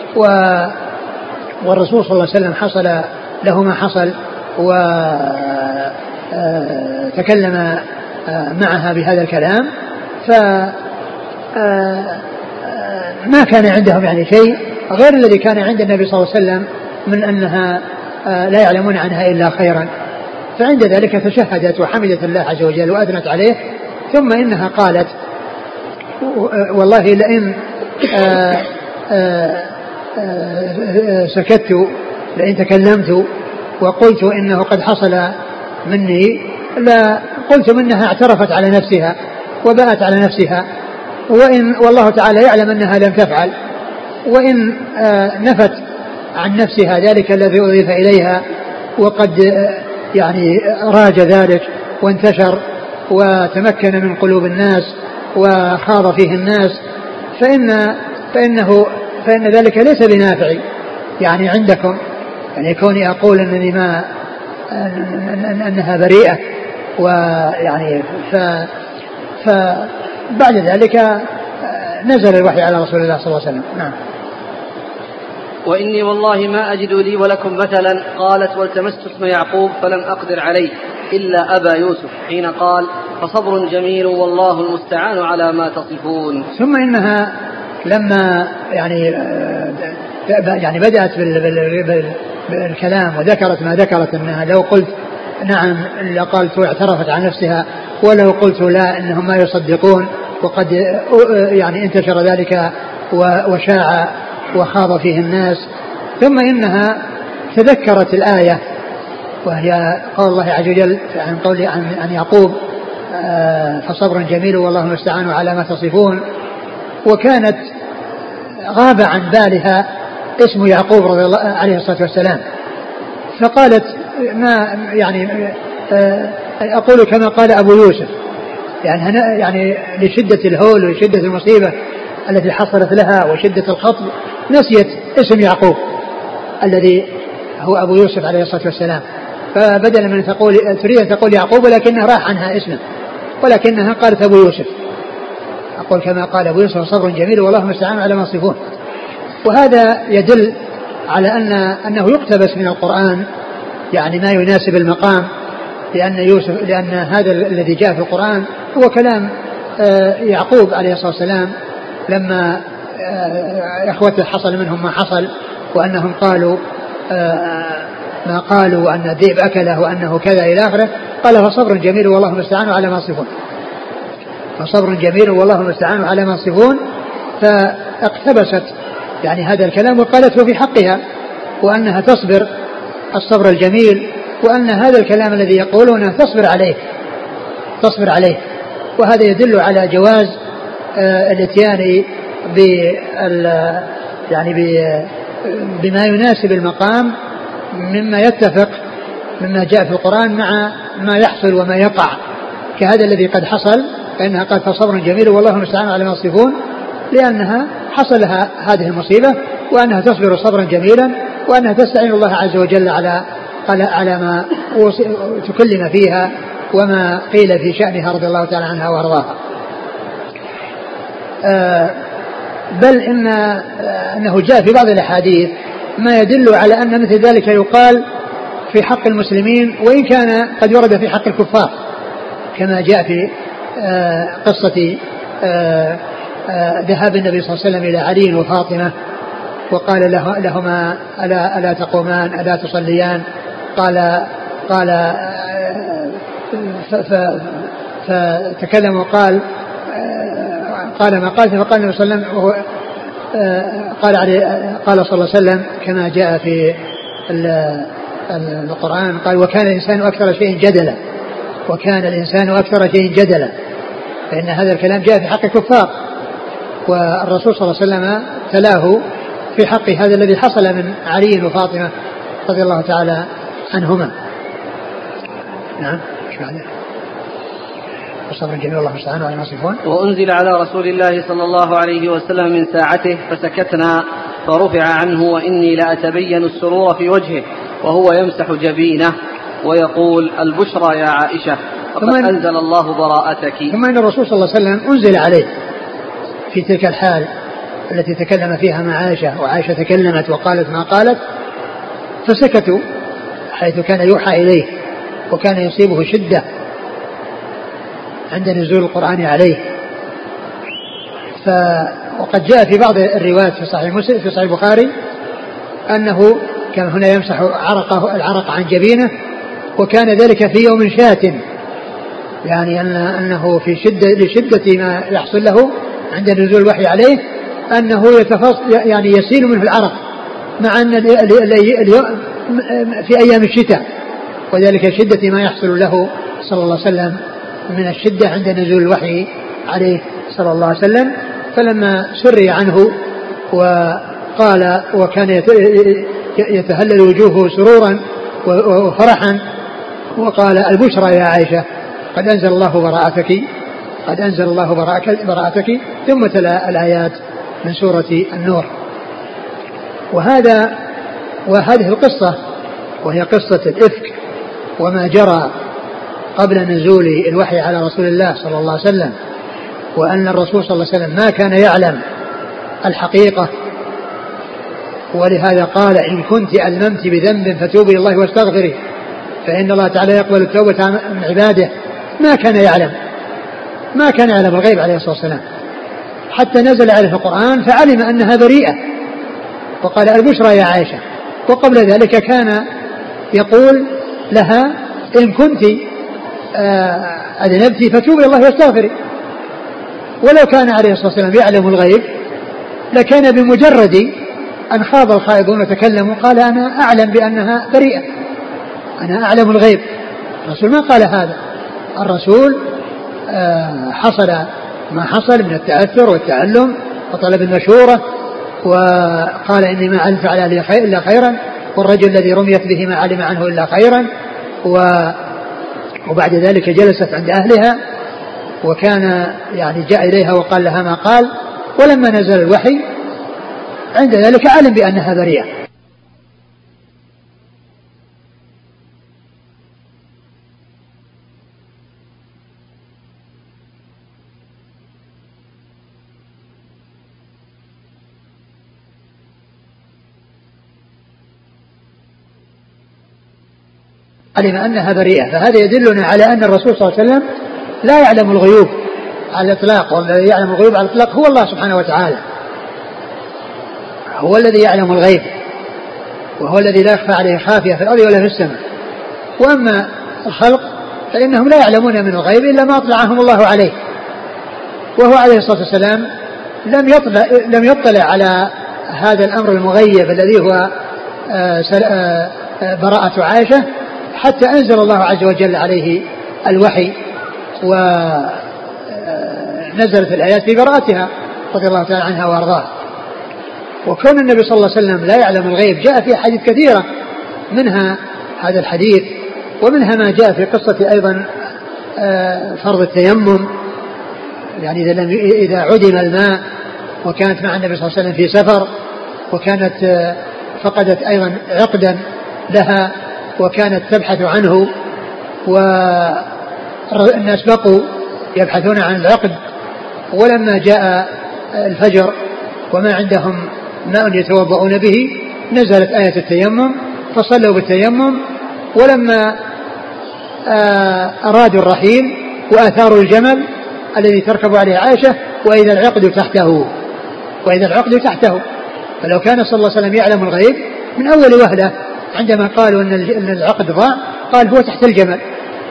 والرسول صلى الله عليه وسلم حصل له ما حصل وتكلم معها بهذا الكلام، ما كان عندهم يعني شيء غير الذي كان عند النبي صلى الله عليه وسلم من أنها لا يعلمون عنها إلا خيرا. فعند ذلك تشهدت وحمدت الله عز وجل وأثنت عليه، ثم إنها قالت والله لئن سكت لئن تكلمت وقلت إنه قد حصل مني لا قلت منها اعترفت على نفسها وباءت على نفسها، وإن والله تعالى يعلم أنها لم تفعل، وإن نفت عن نفسها ذلك الذي أضيف إليها وقد يعني راج ذلك وانتشر وتمكن من قلوب الناس وخاض فيه الناس، فإن ذلك ليس بنافع يعني عندكم، يعني كوني أقول أنني ما أنها بريئة، ويعني فبعد ذلك نزل الوحي على رسول الله صلى الله عليه وسلم. نعم. وإني والله ما أجد لي ولكم مثلا. قالت والتمست اسم يعقوب فلم أقدر عليه إلا أبا يوسف حين قال فصبر جميل والله المستعان على ما تصفون. ثم إنها لما يعني بدأت بالكلام وذكرت ما ذكرت أنها لو قلت نعم لقالت واعترفت عن نفسها، ولو قلت لا إنهم ما يصدقون، وقد يعني انتشر ذلك وشاع وخاض فيه الناس. ثم إنها تذكرت الآية وهي قول الله عز وجل عن قول عن يعقوب فصبر جميل والله المستعان على ما تصفون، وكانت غاب عن بالها اسم يعقوب رضي الله عليه الصلاة والسلام، فقالت ما يعني أقول كما قال أبو يوسف، يعني لشدة الهول وشدة المصيبة التي حصلت لها وشدة الخطب نسيت اسم يعقوب الذي هو أبو يوسف عليه الصلاة والسلام، فبدلا من تريد أن تقول يعقوب ولكنها راح عنها اسمه، ولكنها قالت أبو يوسف، أقول كما قال أبو يوسف صبر جميل والله المستعان على ما يصفون. وهذا يدل على أنه يقتبس من القرآن يعني ما يناسب المقام، لأن هذا الذي جاء في القرآن هو كلام يعقوب عليه الصلاة والسلام لما إخوته حصل منهم ما حصل، وأنهم قالوا ما قالوا وأن الذئب أكله وأنه كذا إلى آخره، قال فصبر جميل والله المستعان على ما يصفون، فصبر جميل والله المستعان على ما يصفون. فاقتبست يعني هذا الكلام وقالته في حقها، وأنها تصبر الصبر الجميل، وأن هذا الكلام الذي يقولونه تصبر عليه. وهذا يدل على جواز الاتيان بما يناسب المقام مما يتفق مما جاء في القرآن مع ما يحصل وما يقع، كهذا الذي قد حصل، فإنها قد فصبر جميل والله المستعان على ما يصفون، لأنها حصل لها هذه المصيبة، وأنها تصبر صبرا جميلا، وأنها تستعين الله عز وجل على ما تكلم فيها وما قيل في شأنها رضي الله تعالى عنها وارضاها. بل أنه جاء في بعض الأحاديث ما يدل على أن مثل ذلك يقال في حق المسلمين، وإن كان قد ورد في حق الكفار، كما جاء في قصة ذهاب النبي صلى الله عليه وسلم إلى علي وفاطمة وقال لهما ألا تقومان ألا تصليان، قال فتكلم وقال ما قال، فقال النبي صلى الله عليه وسلم قال صلى الله عليه وسلم كما جاء في القرآن، قال وكان الإنسان أكثر شيء جدلا، فإن هذا الكلام جاء في حق الكفار، والرسول صلى الله عليه وسلم تلاه في حق هذا الذي حصل من علي وفاطمة رضي الله تعالى عنهما. نعم. وصبر جميل الله المستعان على ما يصفون. وأنزل على رسول الله صلى الله عليه وسلم من ساعته فسكتنا فرفع عنه وإني لأتبين السرور في وجهه وهو يمسح جبينه ويقول البشرى يا عائشة فقد أنزل الله براءتك. ثم أن الرسول صلى الله عليه وسلم أنزل عليه في تلك الحال التي تكلم فيها مع عائشة، وعائشة تكلمت وقالت ما قالت، فسكتوا حيث كان يوحى إليه وكان يصيبه شدة عند نزول القرآن عليه. وقد جاء في بعض الروايات في صحيح مسلم في صحيح البخاري أنه كان هنا يمسح العرق عن جبينه، وكان ذلك في يوم شات، يعني أنه في لشدة ما يحصل له عند نزول الوحي عليه أنه يعني يسيل منه العرق، مع أن في أيام الشتاء، وذلك شدة ما يحصل له صلى الله عليه وسلم من الشدة عند نزول الوحي عليه صلى الله عليه وسلم. فلما سري عنه وقال وكان يتهلل وجوهه سرورا وفرحا وقال البشرى يا عائشة قد أنزل الله براءتك، ثم تلا الآيات من سورة النور. وهذه القصة وهي قصة الإفك وما جرى قبل نزول الوحي على رسول الله صلى الله عليه وسلم، وأن الرسول صلى الله عليه وسلم ما كان يعلم الحقيقة، ولهذا قال إن كنت ألممت بذنب فتوبي الله واستغفري فإن الله تعالى يقبل التوبة من عباده. ما كان يعلم الغيب عليه الصلاة والسلام حتى نزل عليه القرآن فعلم أنها بريئة، وقال البشرى يا عائشة. وقبل ذلك كان يقول لها إن كنت أذنبت فتوبي الله واستغفري. ولو كان عليه الصلاة والسلام يعلم الغيب لكان بمجرد أن خاض الخائضون وتكلموا قال أنا أعلم بأنها بريئة، أنا أعلم الغيب. الرسول ما قال هذا، الرسول حصل ما حصل من التأثر والتعلم وطلب المشورة، وقال إني ما علمت على أهله إلا خيرا، والرجل الذي رميت به ما علم عنه إلا خيرا. وبعد ذلك جلست عند أهلها، وكان يعني جاء إليها وقال لها ما قال، ولما نزل الوحي عند ذلك علم بأنها بريئة. علم أنها بريئة، فهذا يدلنا على أن الرسول صلى الله عليه وسلم لا يعلم الغيوب على الإطلاق، والذي يعلم الغيوب على الإطلاق هو الله سبحانه وتعالى، هو الذي يعلم الغيب، وهو الذي لا يخفى عليه خافية في الأرض ولا في السماء. وأما الخلق فإنهم لا يعلمون من الغيب إلا ما أطلعهم الله عليه، وهو عليه الصلاة والسلام لم يطلع على هذا الأمر المغيب الذي هو براءة عائشة حتى أنزل الله عز وجل عليه الوحي ونزلت الآيات في براءتها رضي الله تعالى عنها وأرضاها. وكون النبي صلى الله عليه وسلم لا يعلم الغيب جاء في حديث كثيرة، منها هذا الحديث ومنها ما جاء في قصة أيضا فرض التيمم، يعني إذا عدم الماء وكانت مع النبي صلى الله عليه وسلم في سفر وكانت فقدت أيضا عقدا لها وكانت تبحث عنه، والناس بقوا يبحثون عن العقد، ولما جاء الفجر وما عندهم ماء يتوضؤون به نزلت آية التيمم فصلوا بالتيمم. ولما أرادوا الرحيل وآثاروا الجمل الذي تركب عليه عائشة وإذا العقد تحته، فلو كان صلى الله عليه وسلم يعلم الغيب من أول وهلة عندما قالوا أن العقد ضاع قال هو تحت الجمل،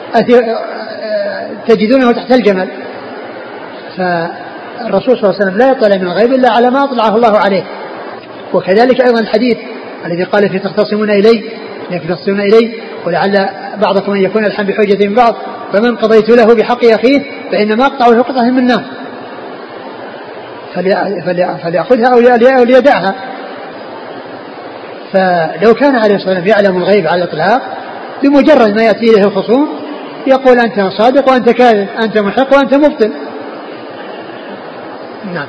تجدونه تحت الجمل. فالرسول صلى الله عليه وسلم لا يطلع من الغيب إلا على ما أطلعه الله عليه. وكذلك أيضا الحديث الذي قال في تختصمون إلي ولعل بعضكم أن يكون الحم بحجة من بعض فمن قضيت له بحق أخيه فإنما أقطع له قطعة من النار فليأخذها أو ليدعها. فلو كان عليه الصلاة والسلام يعلم الغيب على الإطلاق بمجرد ما يأتي إليه الخصوم يقول أنت صادق وأنت كاذب، أنت محق وأنت مبطل. نعم.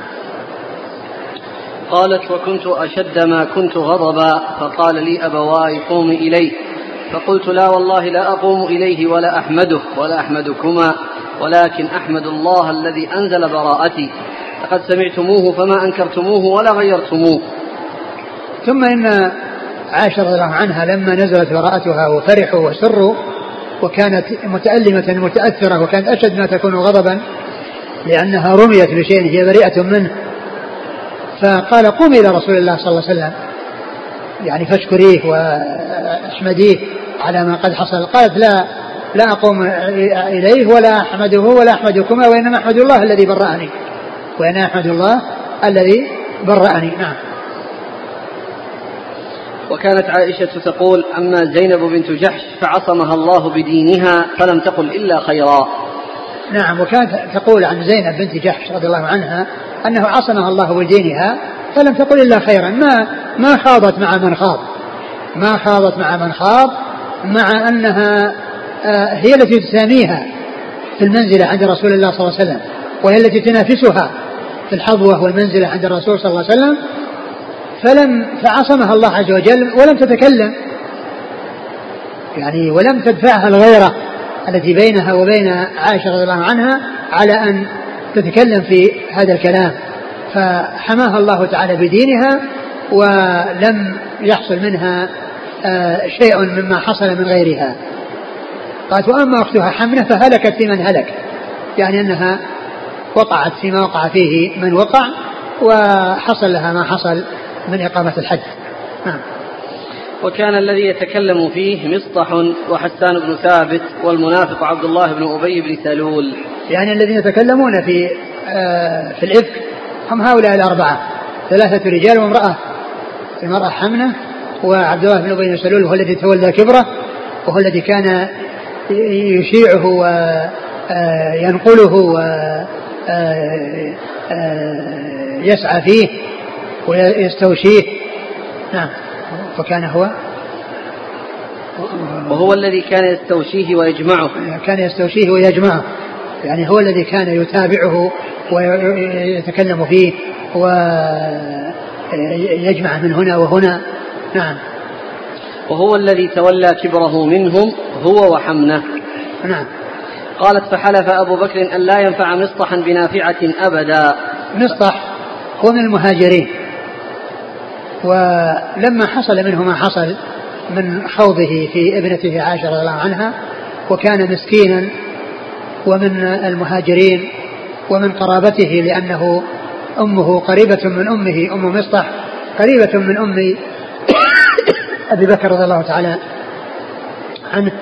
قالت وكنت أشد ما كنت غضبا فقال لي أبواي قومي إليه، فقلت لا والله لا أقوم إليه ولا أحمده ولا أحمدكما ولكن أحمد الله الذي أنزل براءتي، لقد سمعتموه فما أنكرتموه ولا غيرتموه. ثم إن عائشة رضي الله عنها لما نزلت براءتها وفرحوا وسروا وكانت متألمة متأثرة وكانت أشد ما تكون غضبا لأنها رميت بشيء هي بريئة منه، فقال قومي إلى رسول الله صلى الله عليه وسلم يعني فاشكريه واحمديه على ما قد حصل. قالت لا أقوم إليه ولا أحمده ولا أحمدكما وإنما أحمد الله الذي برأني وأنا أحمد الله الذي برأني. نعم. وكانت عائشة تقول أما زينب بنت جحش فعصمها الله بدينها فلم تقل إلا خيرا. نعم. وكانت تقول عن زينب بنت جحش رضي الله عنها أنه عصمها الله بدينها فلم تقل إلا خيرا، ما خاضت مع من خاض مع أنها هي التي تساميها في المنزلة عند رسول الله صلى الله عليه وسلم وهي التي تنافسها في الحظوة والمنزلة عند الرسول صلى الله عليه وسلم، فعصمها الله عز وجل ولم تتكلم يعني ولم تدفعها الغيرة التي بينها وبين عائشة رضي الله عنها على أن تتكلم في هذا الكلام، فحماها الله تعالى بدينها ولم يحصل منها شيء مما حصل من غيرها. قالت وأما أختها حمنة فهلكت في من هلك، يعني أنها وقعت فيما وقع فيه من وقع وحصل لها ما حصل من إقامة الحد. نعم. وكان الذي يتكلم فيه مصطح وحسان بن ثابت والمنافق عبد الله بن أبي بن سلول، يعني الذين يتكلمون في الإفك هم هؤلاء الأربعة، 3 رجال وامرأة، المرأة حمنة وعبد الله بن أبي بن سلول وهو الذي تولى كبره وهو الذي كان يشيعه وينقله ويسعى فيه ويستوشيه. نعم. فكان وهو الذي كان يستوشيه ويجمعه، يعني هو الذي كان يتابعه ويتكلم فيه ويجمع من هنا وهنا. نعم. وهو الذي تولى كبره منهم هو وحمنة. نعم. قالت فحلف أبو بكر أن لا ينفع مصطحا بنافعة أبدا. مصطح هو من المهاجرين، ولما حصل منه ما حصل من خوضه في ابنته عائشة رضي الله عنها وكان مسكينا ومن المهاجرين ومن قرابته لأنه أمه قريبة من أمه، أم مصطح قريبة من أم أبي بكر رضي الله تعالى عنه،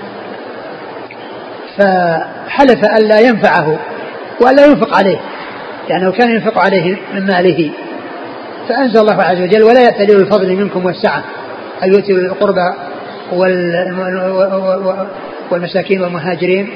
فحلف أن لا ينفعه وأن لا ينفق عليه لأنه كان ينفق عليه من ماله، فأنزل الله عز وجل ولا يأتل الفضل منكم والسعة أن يؤتي القربى والمساكين والمهاجرين،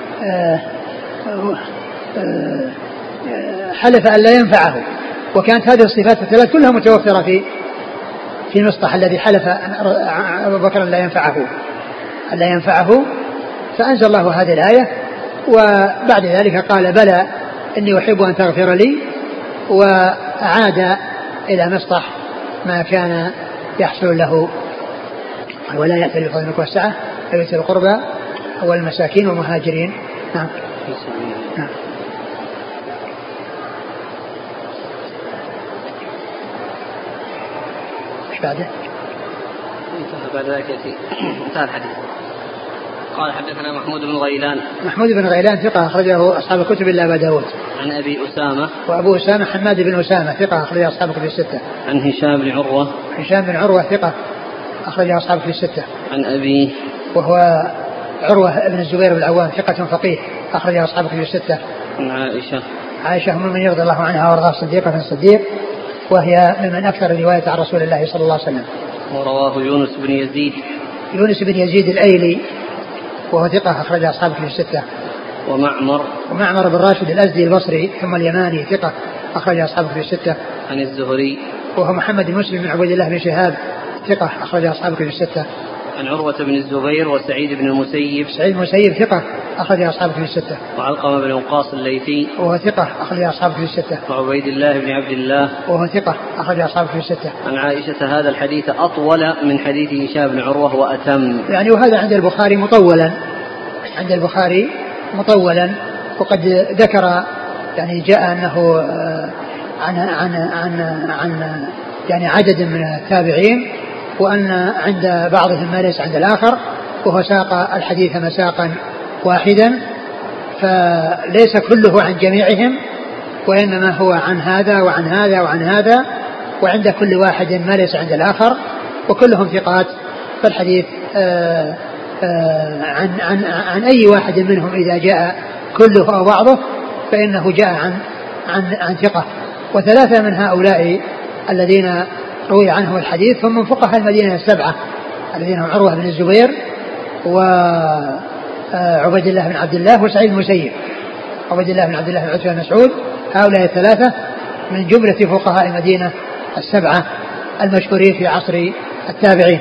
حلف أن لا ينفعه، وكانت هذه الصفات الثلاث كلها متوفرة في مصطح الذي حلف أبو بكر لا ينفعه، فأنزل الله هذه الآية. وبعد ذلك قال بلى إني أحب أن تغفر لي، وعاد إلى مصطح ما كان يحصل له، ولا يأتي بالفضل منك والسعة فيؤتي القربى والمساكين والمهاجرين. نعم. نعم. بعده بعد ذلك انتهى الحديث. قال حدثنا محمود بن غيلان ثقة أخرجه أصحاب الكتب إلا أبا داود. عن أبي أسامة، وأبو أسامة حماد بن أسامة ثقة أخرجه أصحاب الكتب الستة. عن هشام بن عروة ثقة أخرجه أصحاب الكتب الستة. عن أبي وهو عروة بن الزبير بن العوام ثقة فقيه أخرجه أصحاب الكتب الستة. عن عائشة أم المؤمنين رضي الله عنها وارضاها الصديقة الصديق، وهي من أكثر الرواية عن رسول الله صلى الله عليه وسلم. ورواه يونس بن يزيد الأيلي وهو ثقة أخرج أصحاب الكتب الستة. ومعمر بن راشد الأزدي البصري ثم اليماني ثقة أخرج أصحاب الكتب الستة. عن الزهري وهو محمد بن مسلم بن عبيد الله بن شهاب ثقة أخرج أصحاب الكتب الستة. عن عروة بن الزبير وسعيد بن المسيب ثقة أخرج أصحاب الكتب الستة. وعلقمة بن وقاص الليثي وهو ثقة أخرج أصحاب الكتب الستة. وعبيد الله بن عبد الله وهو ثقة أخرج أصحاب الكتب الستة. عن عائشة هذا الحديث أطول من حديث هشام بن عروة وأتم، يعني وهذا عند البخاري مطولا، وقد ذكر يعني جاء أنه عن يعني عدد من التابعين، وأن عند بعضهم ما ليس عند الآخر، وهو ساق الحديث مساقا واحدا، فليس كله عن جميعهم، وإنما هو عن هذا وعن هذا وعن هذا، وعند كل واحد ما ليس عند الآخر، وكلهم ثقات. فالحديث عن أي واحد منهم إذا جاء كله أو بعضه فإنه جاء عن ثقة. وثلاثة من هؤلاء الذين روي عنهم الحديث هم من فقهاء المدينة السبعة الذين هم عروة بن الزبير وعبيد الله بن عبد الله وسعيد المسيب. عبيد الله بن عبد الله بن عتبة بن مسعود، هؤلاء الثلاثة من جملة فقهاء المدينة السبعة المشهورين في عصر التابعين.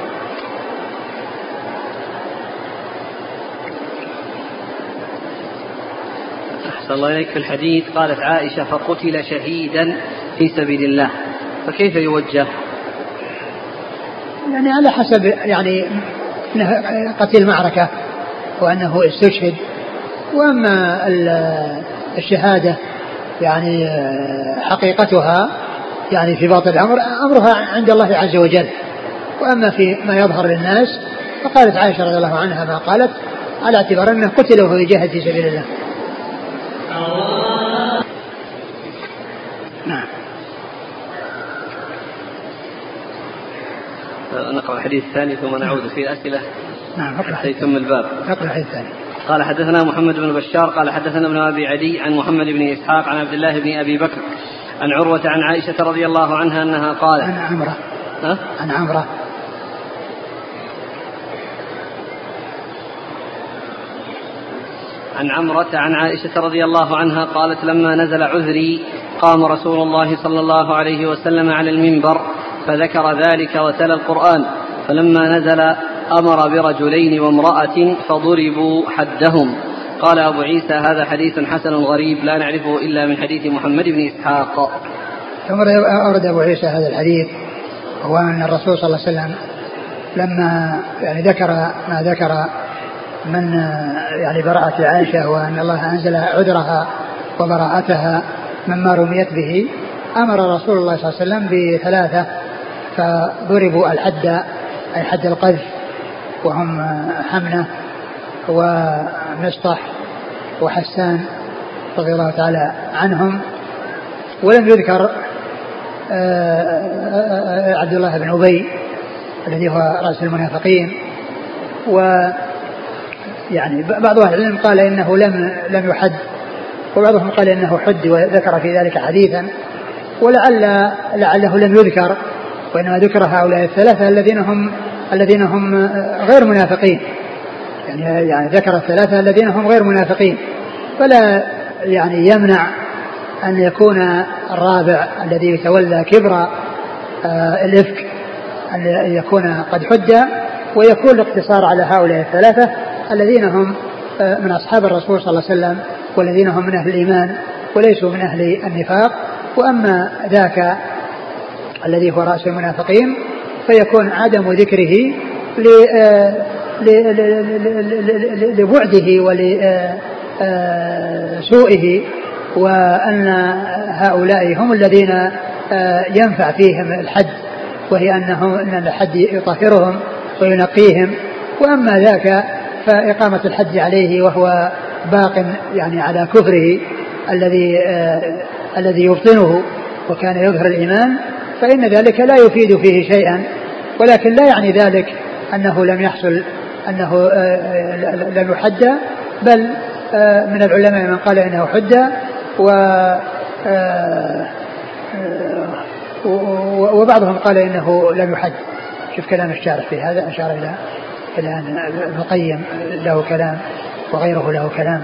أحسن الله إليك. في الحديث قالت عائشة فقتل شهيدا في سبيل الله، فكيف يوجه؟ يعني على حسب يعني قتل معركة وأنه استشهد، وأما الشهادة يعني حقيقتها يعني في باطن الأمر أمرها عند الله عز وجل، وأما في ما يظهر للناس فقالت عائشة رضي الله عنها ما قالت على اعتبار أنه قتل وهو يجاهد في سبيل الله. نعم. نقرأ الحديث الثاني ثم نعود في الأسئلة. نعم. حتى يتم الباب. نقرأ الحديث الثاني. قال حدثنا محمد بن بشار قال حدثنا ابن أبي عدي عن محمد بن إسحاق عن عبد الله بن أبي بكر عن عروة عن عائشة رضي الله عنها أنها قالت عن عمرة عن عائشة رضي الله عنها قالت لما نزل عذري قام رسول الله صلى الله عليه وسلم على المنبر فذكر ذلك وتلا القرآن، فلما نزل أمر برجلين وامرأة فضربوا حدهم. قال أبو عيسى هذا حديث حسن غريب لا نعرفه إلا من حديث محمد بن إسحاق. ثم أورد أبو عيسى هذا الحديث، هو أن الرسول صلى الله عليه وسلم لما يعني ذكر ما ذكر من يعني براءة عائشة وأن الله أنزل عذرها وبراءتها مما رميت به، أمر رسول الله صلى الله عليه وسلم بثلاثة فضربوا الحد أي حد القذف، وهم حمنة ومصطح وحسان رضي الله تعالى عنهم. ولم يذكر عبد الله بن أبي الذي هو رأس المنافقين. ويعني بعض أهل العلم قال إنه لم يحد، وبعضهم قال إنه حد وذكر في ذلك حديثا، ولعله لم يذكر وإنما ذكر هؤلاء الثلاثة الذين هم غير منافقين، يعني ذكر الثلاثة الذين هم غير منافقين، فلا يعني يمنع أن يكون الرابع الذي يتولى كبر الإفك أن يكون قد حج، ويكون الاقتصار على هؤلاء الثلاثة الذين هم من أصحاب الرسول صلى الله عليه وسلم، والذين هم من أهل الإيمان وليسوا من أهل النفاق. وأما ذاك الذي هو رأس المنافقين فيكون عدم ذكره لبعده ولسوئه، وأن هؤلاء هم الذين ينفع فيهم الحج، وهي أن الحج يطهرهم وينقيهم. وأما ذاك فإقامة الحج عليه وهو باق يعني على كفره الذي يبطنه وكان يظهر الإيمان، فإن ذلك لا يفيد فيه شيئا، ولكن لا يعني ذلك أنه لم يحصل أنه لم يحج، بل من العلماء من قال إنه حج وبعضهم قال إنه لم يحج. شوف كلام الشارح في هذا، أشار إلى أن ابن القيم له كلام وغيره له كلام.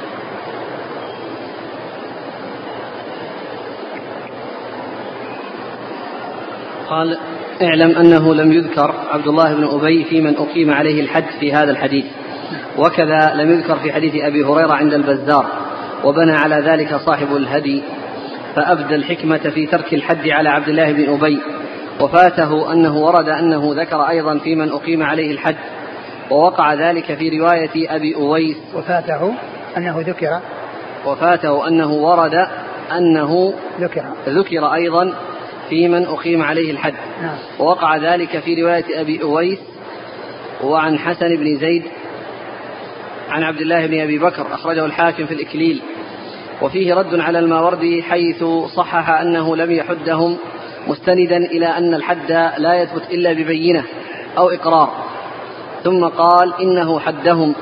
قال: اعلم أنه لم يذكر عبد الله بن أبي في من أقيم عليه الحد في هذا الحديث، وكذا لم يذكر في حديث أبي هريرة عند البزار، وبنى على ذلك صاحب الهدي فأبدى الحكمة في ترك الحد على عبد الله بن أبي، وفاته أنه ورد أنه ذكر أيضا في من أقيم عليه الحد، ووقع ذلك في رواية أبي أويس. وفاته أنه ورد أنه ذكر أيضا في من أقيم عليه الحد. نعم. ووقع ذلك في رواية أبي أويس وعن حسن بن زيد عن عبد الله بن أبي بكر، أخرجه الحاكم في الإكليل، وفيه رد على الماوردي حيث صحح أنه لم يحدهم، مستندا إلى أن الحد لا يثبت إلا ببينة أو إقرار، ثم قال إنه حدهم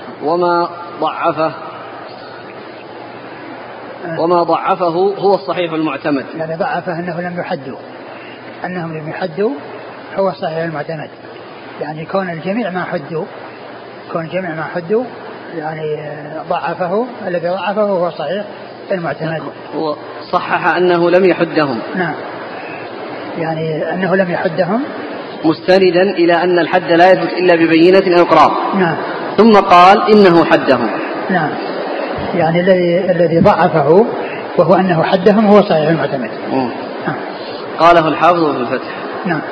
وما ضعفه هو الصحيح المعتمد. يعني ضعفه أنهم لم يحدوا هو الصحيح المعتمد، يعني كون الجميع ما حدوا يعني ضعفه، الذي ضعفه هو الصحيح المعتمد. هو صحح أنه لم يحدهم. نعم، يعني أنه لم يحدهم مستندا إلى أن الحد لا يثبت إلا ببينة أو إقرار. نعم. ثم قال إنه حدهم. نعم، يعني الذي ضعفه وهو أنه حدهم هو صحيح المعتمد. نعم. قاله الحافظ في الفتح. نعم.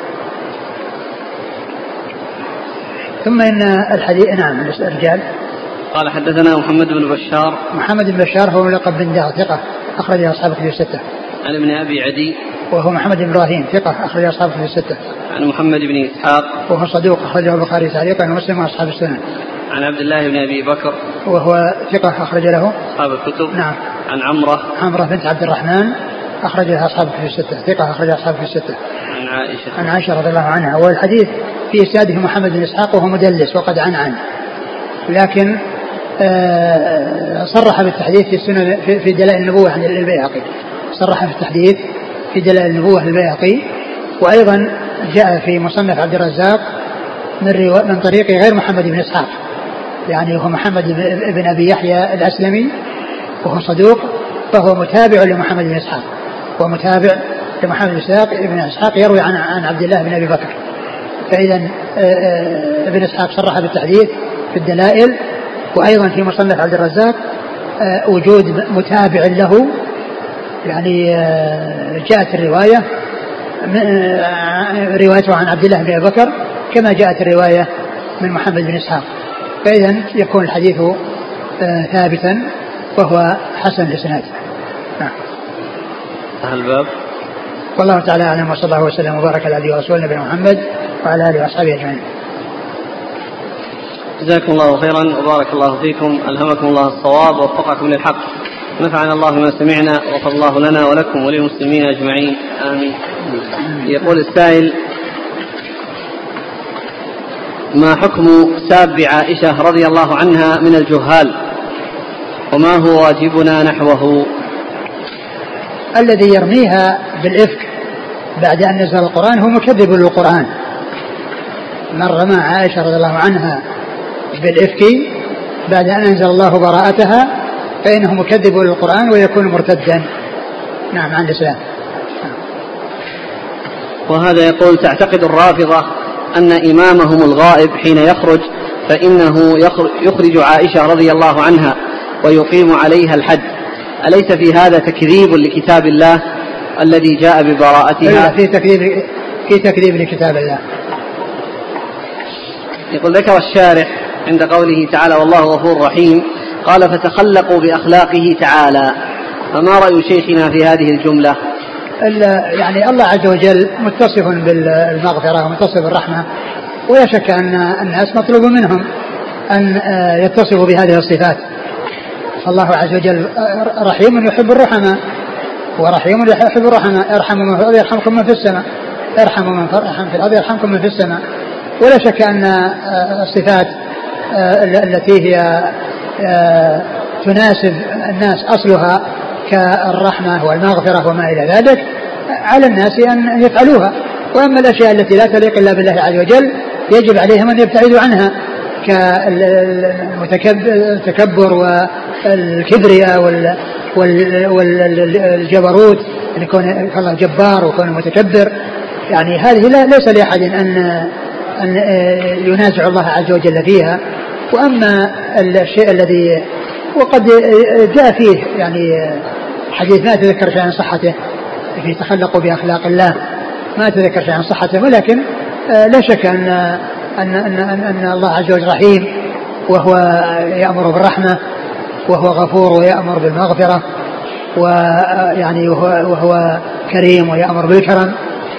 ثم إن الحديث. نعم. الرجال. قال: حدثنا محمد بن بشار هو ملقب بن دار، ثقة، أخرج أصحاب الكتب الستة. عن ابن أبي عدي وهو محمد بن إبراهيم، ثقة، أخرج أصحاب الكتب الستة. عن محمد بن إسحاق وهو صدوق، أخرجه البخاري تعليقا ومسلم وأصحاب السنن. عن عبد الله بن أبي بكر وهو ثقة، أخرج له أصحاب الكتب. نعم. عن عمرة بنت عبد الرحمن، أخرجها أصحاب الكتب الستة، ثقة، أخرجها أصحاب الكتب الستة. عن عائشة رضي الله عنها. والحديث في إسناده محمد بن إسحاق وهو مدلس وقد عن لكن صرح بالتحديث في السنن في دلائل النبوة عند البيهقي، صرح في التحديث في دلائل النبوة للبيهقي، وأيضا جاء في مصنف عبد الرزاق من طريق غير محمد بن إسحاق، يعني هو محمد بن أبي يحيى الأسلمي وهو صدوق، فهو متابع لمحمد بن إسحاق، ومتابع لمحمد بن إسحاق يروي عن عبد الله بن أبي بكر. فإذا ابن إسحاق صرح بالتحديث في الدلائل، وأيضا في مصنف عبد الرزاق وجود متابع له، يعني جاءت الرواية روايته عن عبد الله بن أبي بكر كما جاءت الرواية من محمد بن إسحاق، فإذا يكون الحديث ثابتا وهو حسن الإسناد. نعم. الباب. والله تعالى أعلم، وصلى الله وسلم وبارك على عبده ورسوله نبينا محمد وعلى آله وأصحابه أجمعين. جزاكم الله خيرا وبارك الله فيكم، ألهمكم الله الصواب ووفقكم للحق، نفعنا الله بما سمعنا وغفر الله لنا ولكم وللمسلمين أجمعين، آمين. يقول السائل: ما حكم ساب عائشة رضي الله عنها من الجهال، وما هو واجبنا نحوه؟ الذي يرميها بالإفك بعد أن نزل القرآن هو مكذب للقرآن. من رمى عائشة رضي الله عنها بالإفك بعد أن أنزل الله براءتها فإنه مكذب للقرآن ويكون مرتدا نعم عن الإسلام. وهذا يقول: تعتقد الرافضة أن إمامهم الغائب حين يخرج فإنه يخرج عائشة رضي الله عنها ويقيم عليها الحد، أليس في هذا تكذيب لكتاب الله الذي جاء ببراءتها؟ في تكذيب لكتاب الله. يقول: ذكر الشارح عند قوله تعالى والله غفور رحيم قال: فتخلقوا بأخلاقه تعالى، فما رأي شيخنا في هذه الجملة؟ يعني الله عز وجل متصف بالمغفرة ومتصف بالرحمة، ولا شك أن الناس مطلوب منهم أن يتصفوا بهذه الصفات. الله عز وجل رحيم يحب الرحمة، ورحيم يحب الرحمة. ارحموا من في الأرض يرحمكم من في السماء، ارحموا من في الأرض يرحمكم من في السماء. ولا شك أن الصفات التي هي تناسب الناس أصلها كالرحمة والمغفرة وما إلى ذلك على الناس أن يفعلوها، وأما الأشياء التي لا تليق إلا بالله عز وجل يجب عليهم أن يبتعدوا عنها كالتكبر والكبرياء والجبروت، أن يكون الله جبار ويكون متكبر. يعني هذه ليس لأحد أن ينازع الله عز وجل فيها. وأما الشيء الذي وقد جاء فيه يعني حديث ما أتذكر شيء عن صحته في تخلقوا بأخلاق الله، ما أتذكر شيء عن صحته، ولكن لا شك أن الله عز وجل رحيم وهو يأمر بالرحمة، وهو غفور ويأمر بالمغفرة، ويعني وهو كريم ويأمر بالكرم.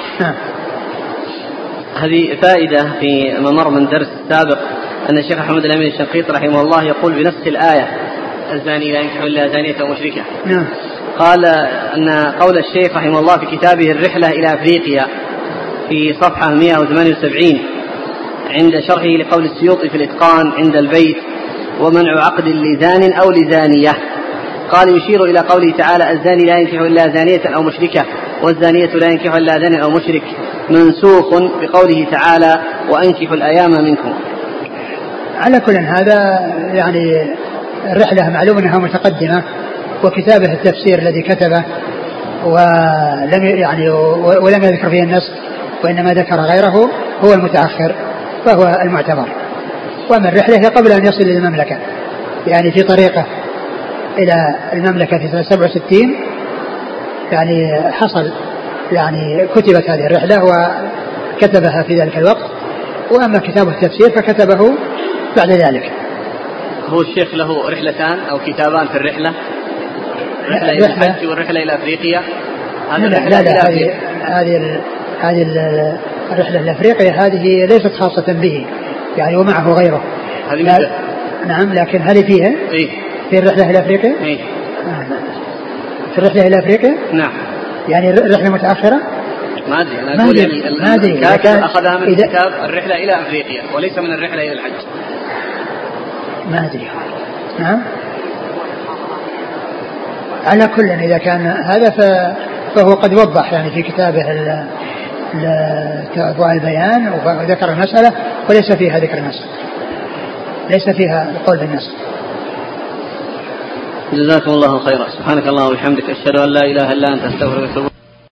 هذه فائدة في ممر من درس سابق أن الشيخ محمد الأمين الشنقيطي رحمه الله يقول بنفس الآية: الزاني لا ينكح إلا زانية أو مشركة. قال أن قول الشيخ رحمه الله في كتابه الرحلة إلى أفريقيا في صفحة 178 عند شرحه لقول السيوطي في الإتقان عند البيت: ومنع عقد لزان أو لزانية، قال يشير إلى قوله تعالى: الزاني لا ينكح إلا زانية أو مشركة، والزانية لا ينكح إلا زان أو مشرك، منسوخ بقوله تعالى: وأنكحوا الأيام منكم. على كل هذا يعني الرحلة معلوم أنها متقدمة، وكتابه التفسير الذي كتبه ولم يذكر فيه النص وإنما ذكر غيره هو المتأخر فهو المعتبر. ومن الرحلة قبل أن يصل إلى المملكة، يعني في طريقه إلى المملكة في سنة 67 يعني حصل يعني كتبت هذه الرحلة وكتبها في ذلك الوقت. وأما كتاب التفسير فكتبه بعد ذلك. هو الشيخ له رحلتان أو كتابان في الرحلة، رحلة إلى الحج والرحلة إلى أفريقيا. هذه الرحلة إلى أفريقيا هذه ليست خاصة به يعني، ومعه غيره. نعم، لكن هل فيها؟ إيه؟ في الرحلة إلى أفريقيا؟ إيه؟ في الرحلة إلى أفريقيا؟ نعم. يعني رحلة متأخرة؟ ما أدري، أنا أقول يعني الكاتب أخذها من كتاب الرحلة إلى أفريقيا وليس من الرحلة إلى الحج. ما أدري. نعم. على كل إذا كان هذا فهو قد وضح يعني في كتابه أضواء البيان وذكر المسألة وليس فيها ذكر النص، ليس فيها القول بالنص. جزاكم الله خيرا. سبحانك اللهم وبحمدك، أشهد أن لا إله إلا أنت، أستغفرك وأتوب إليك.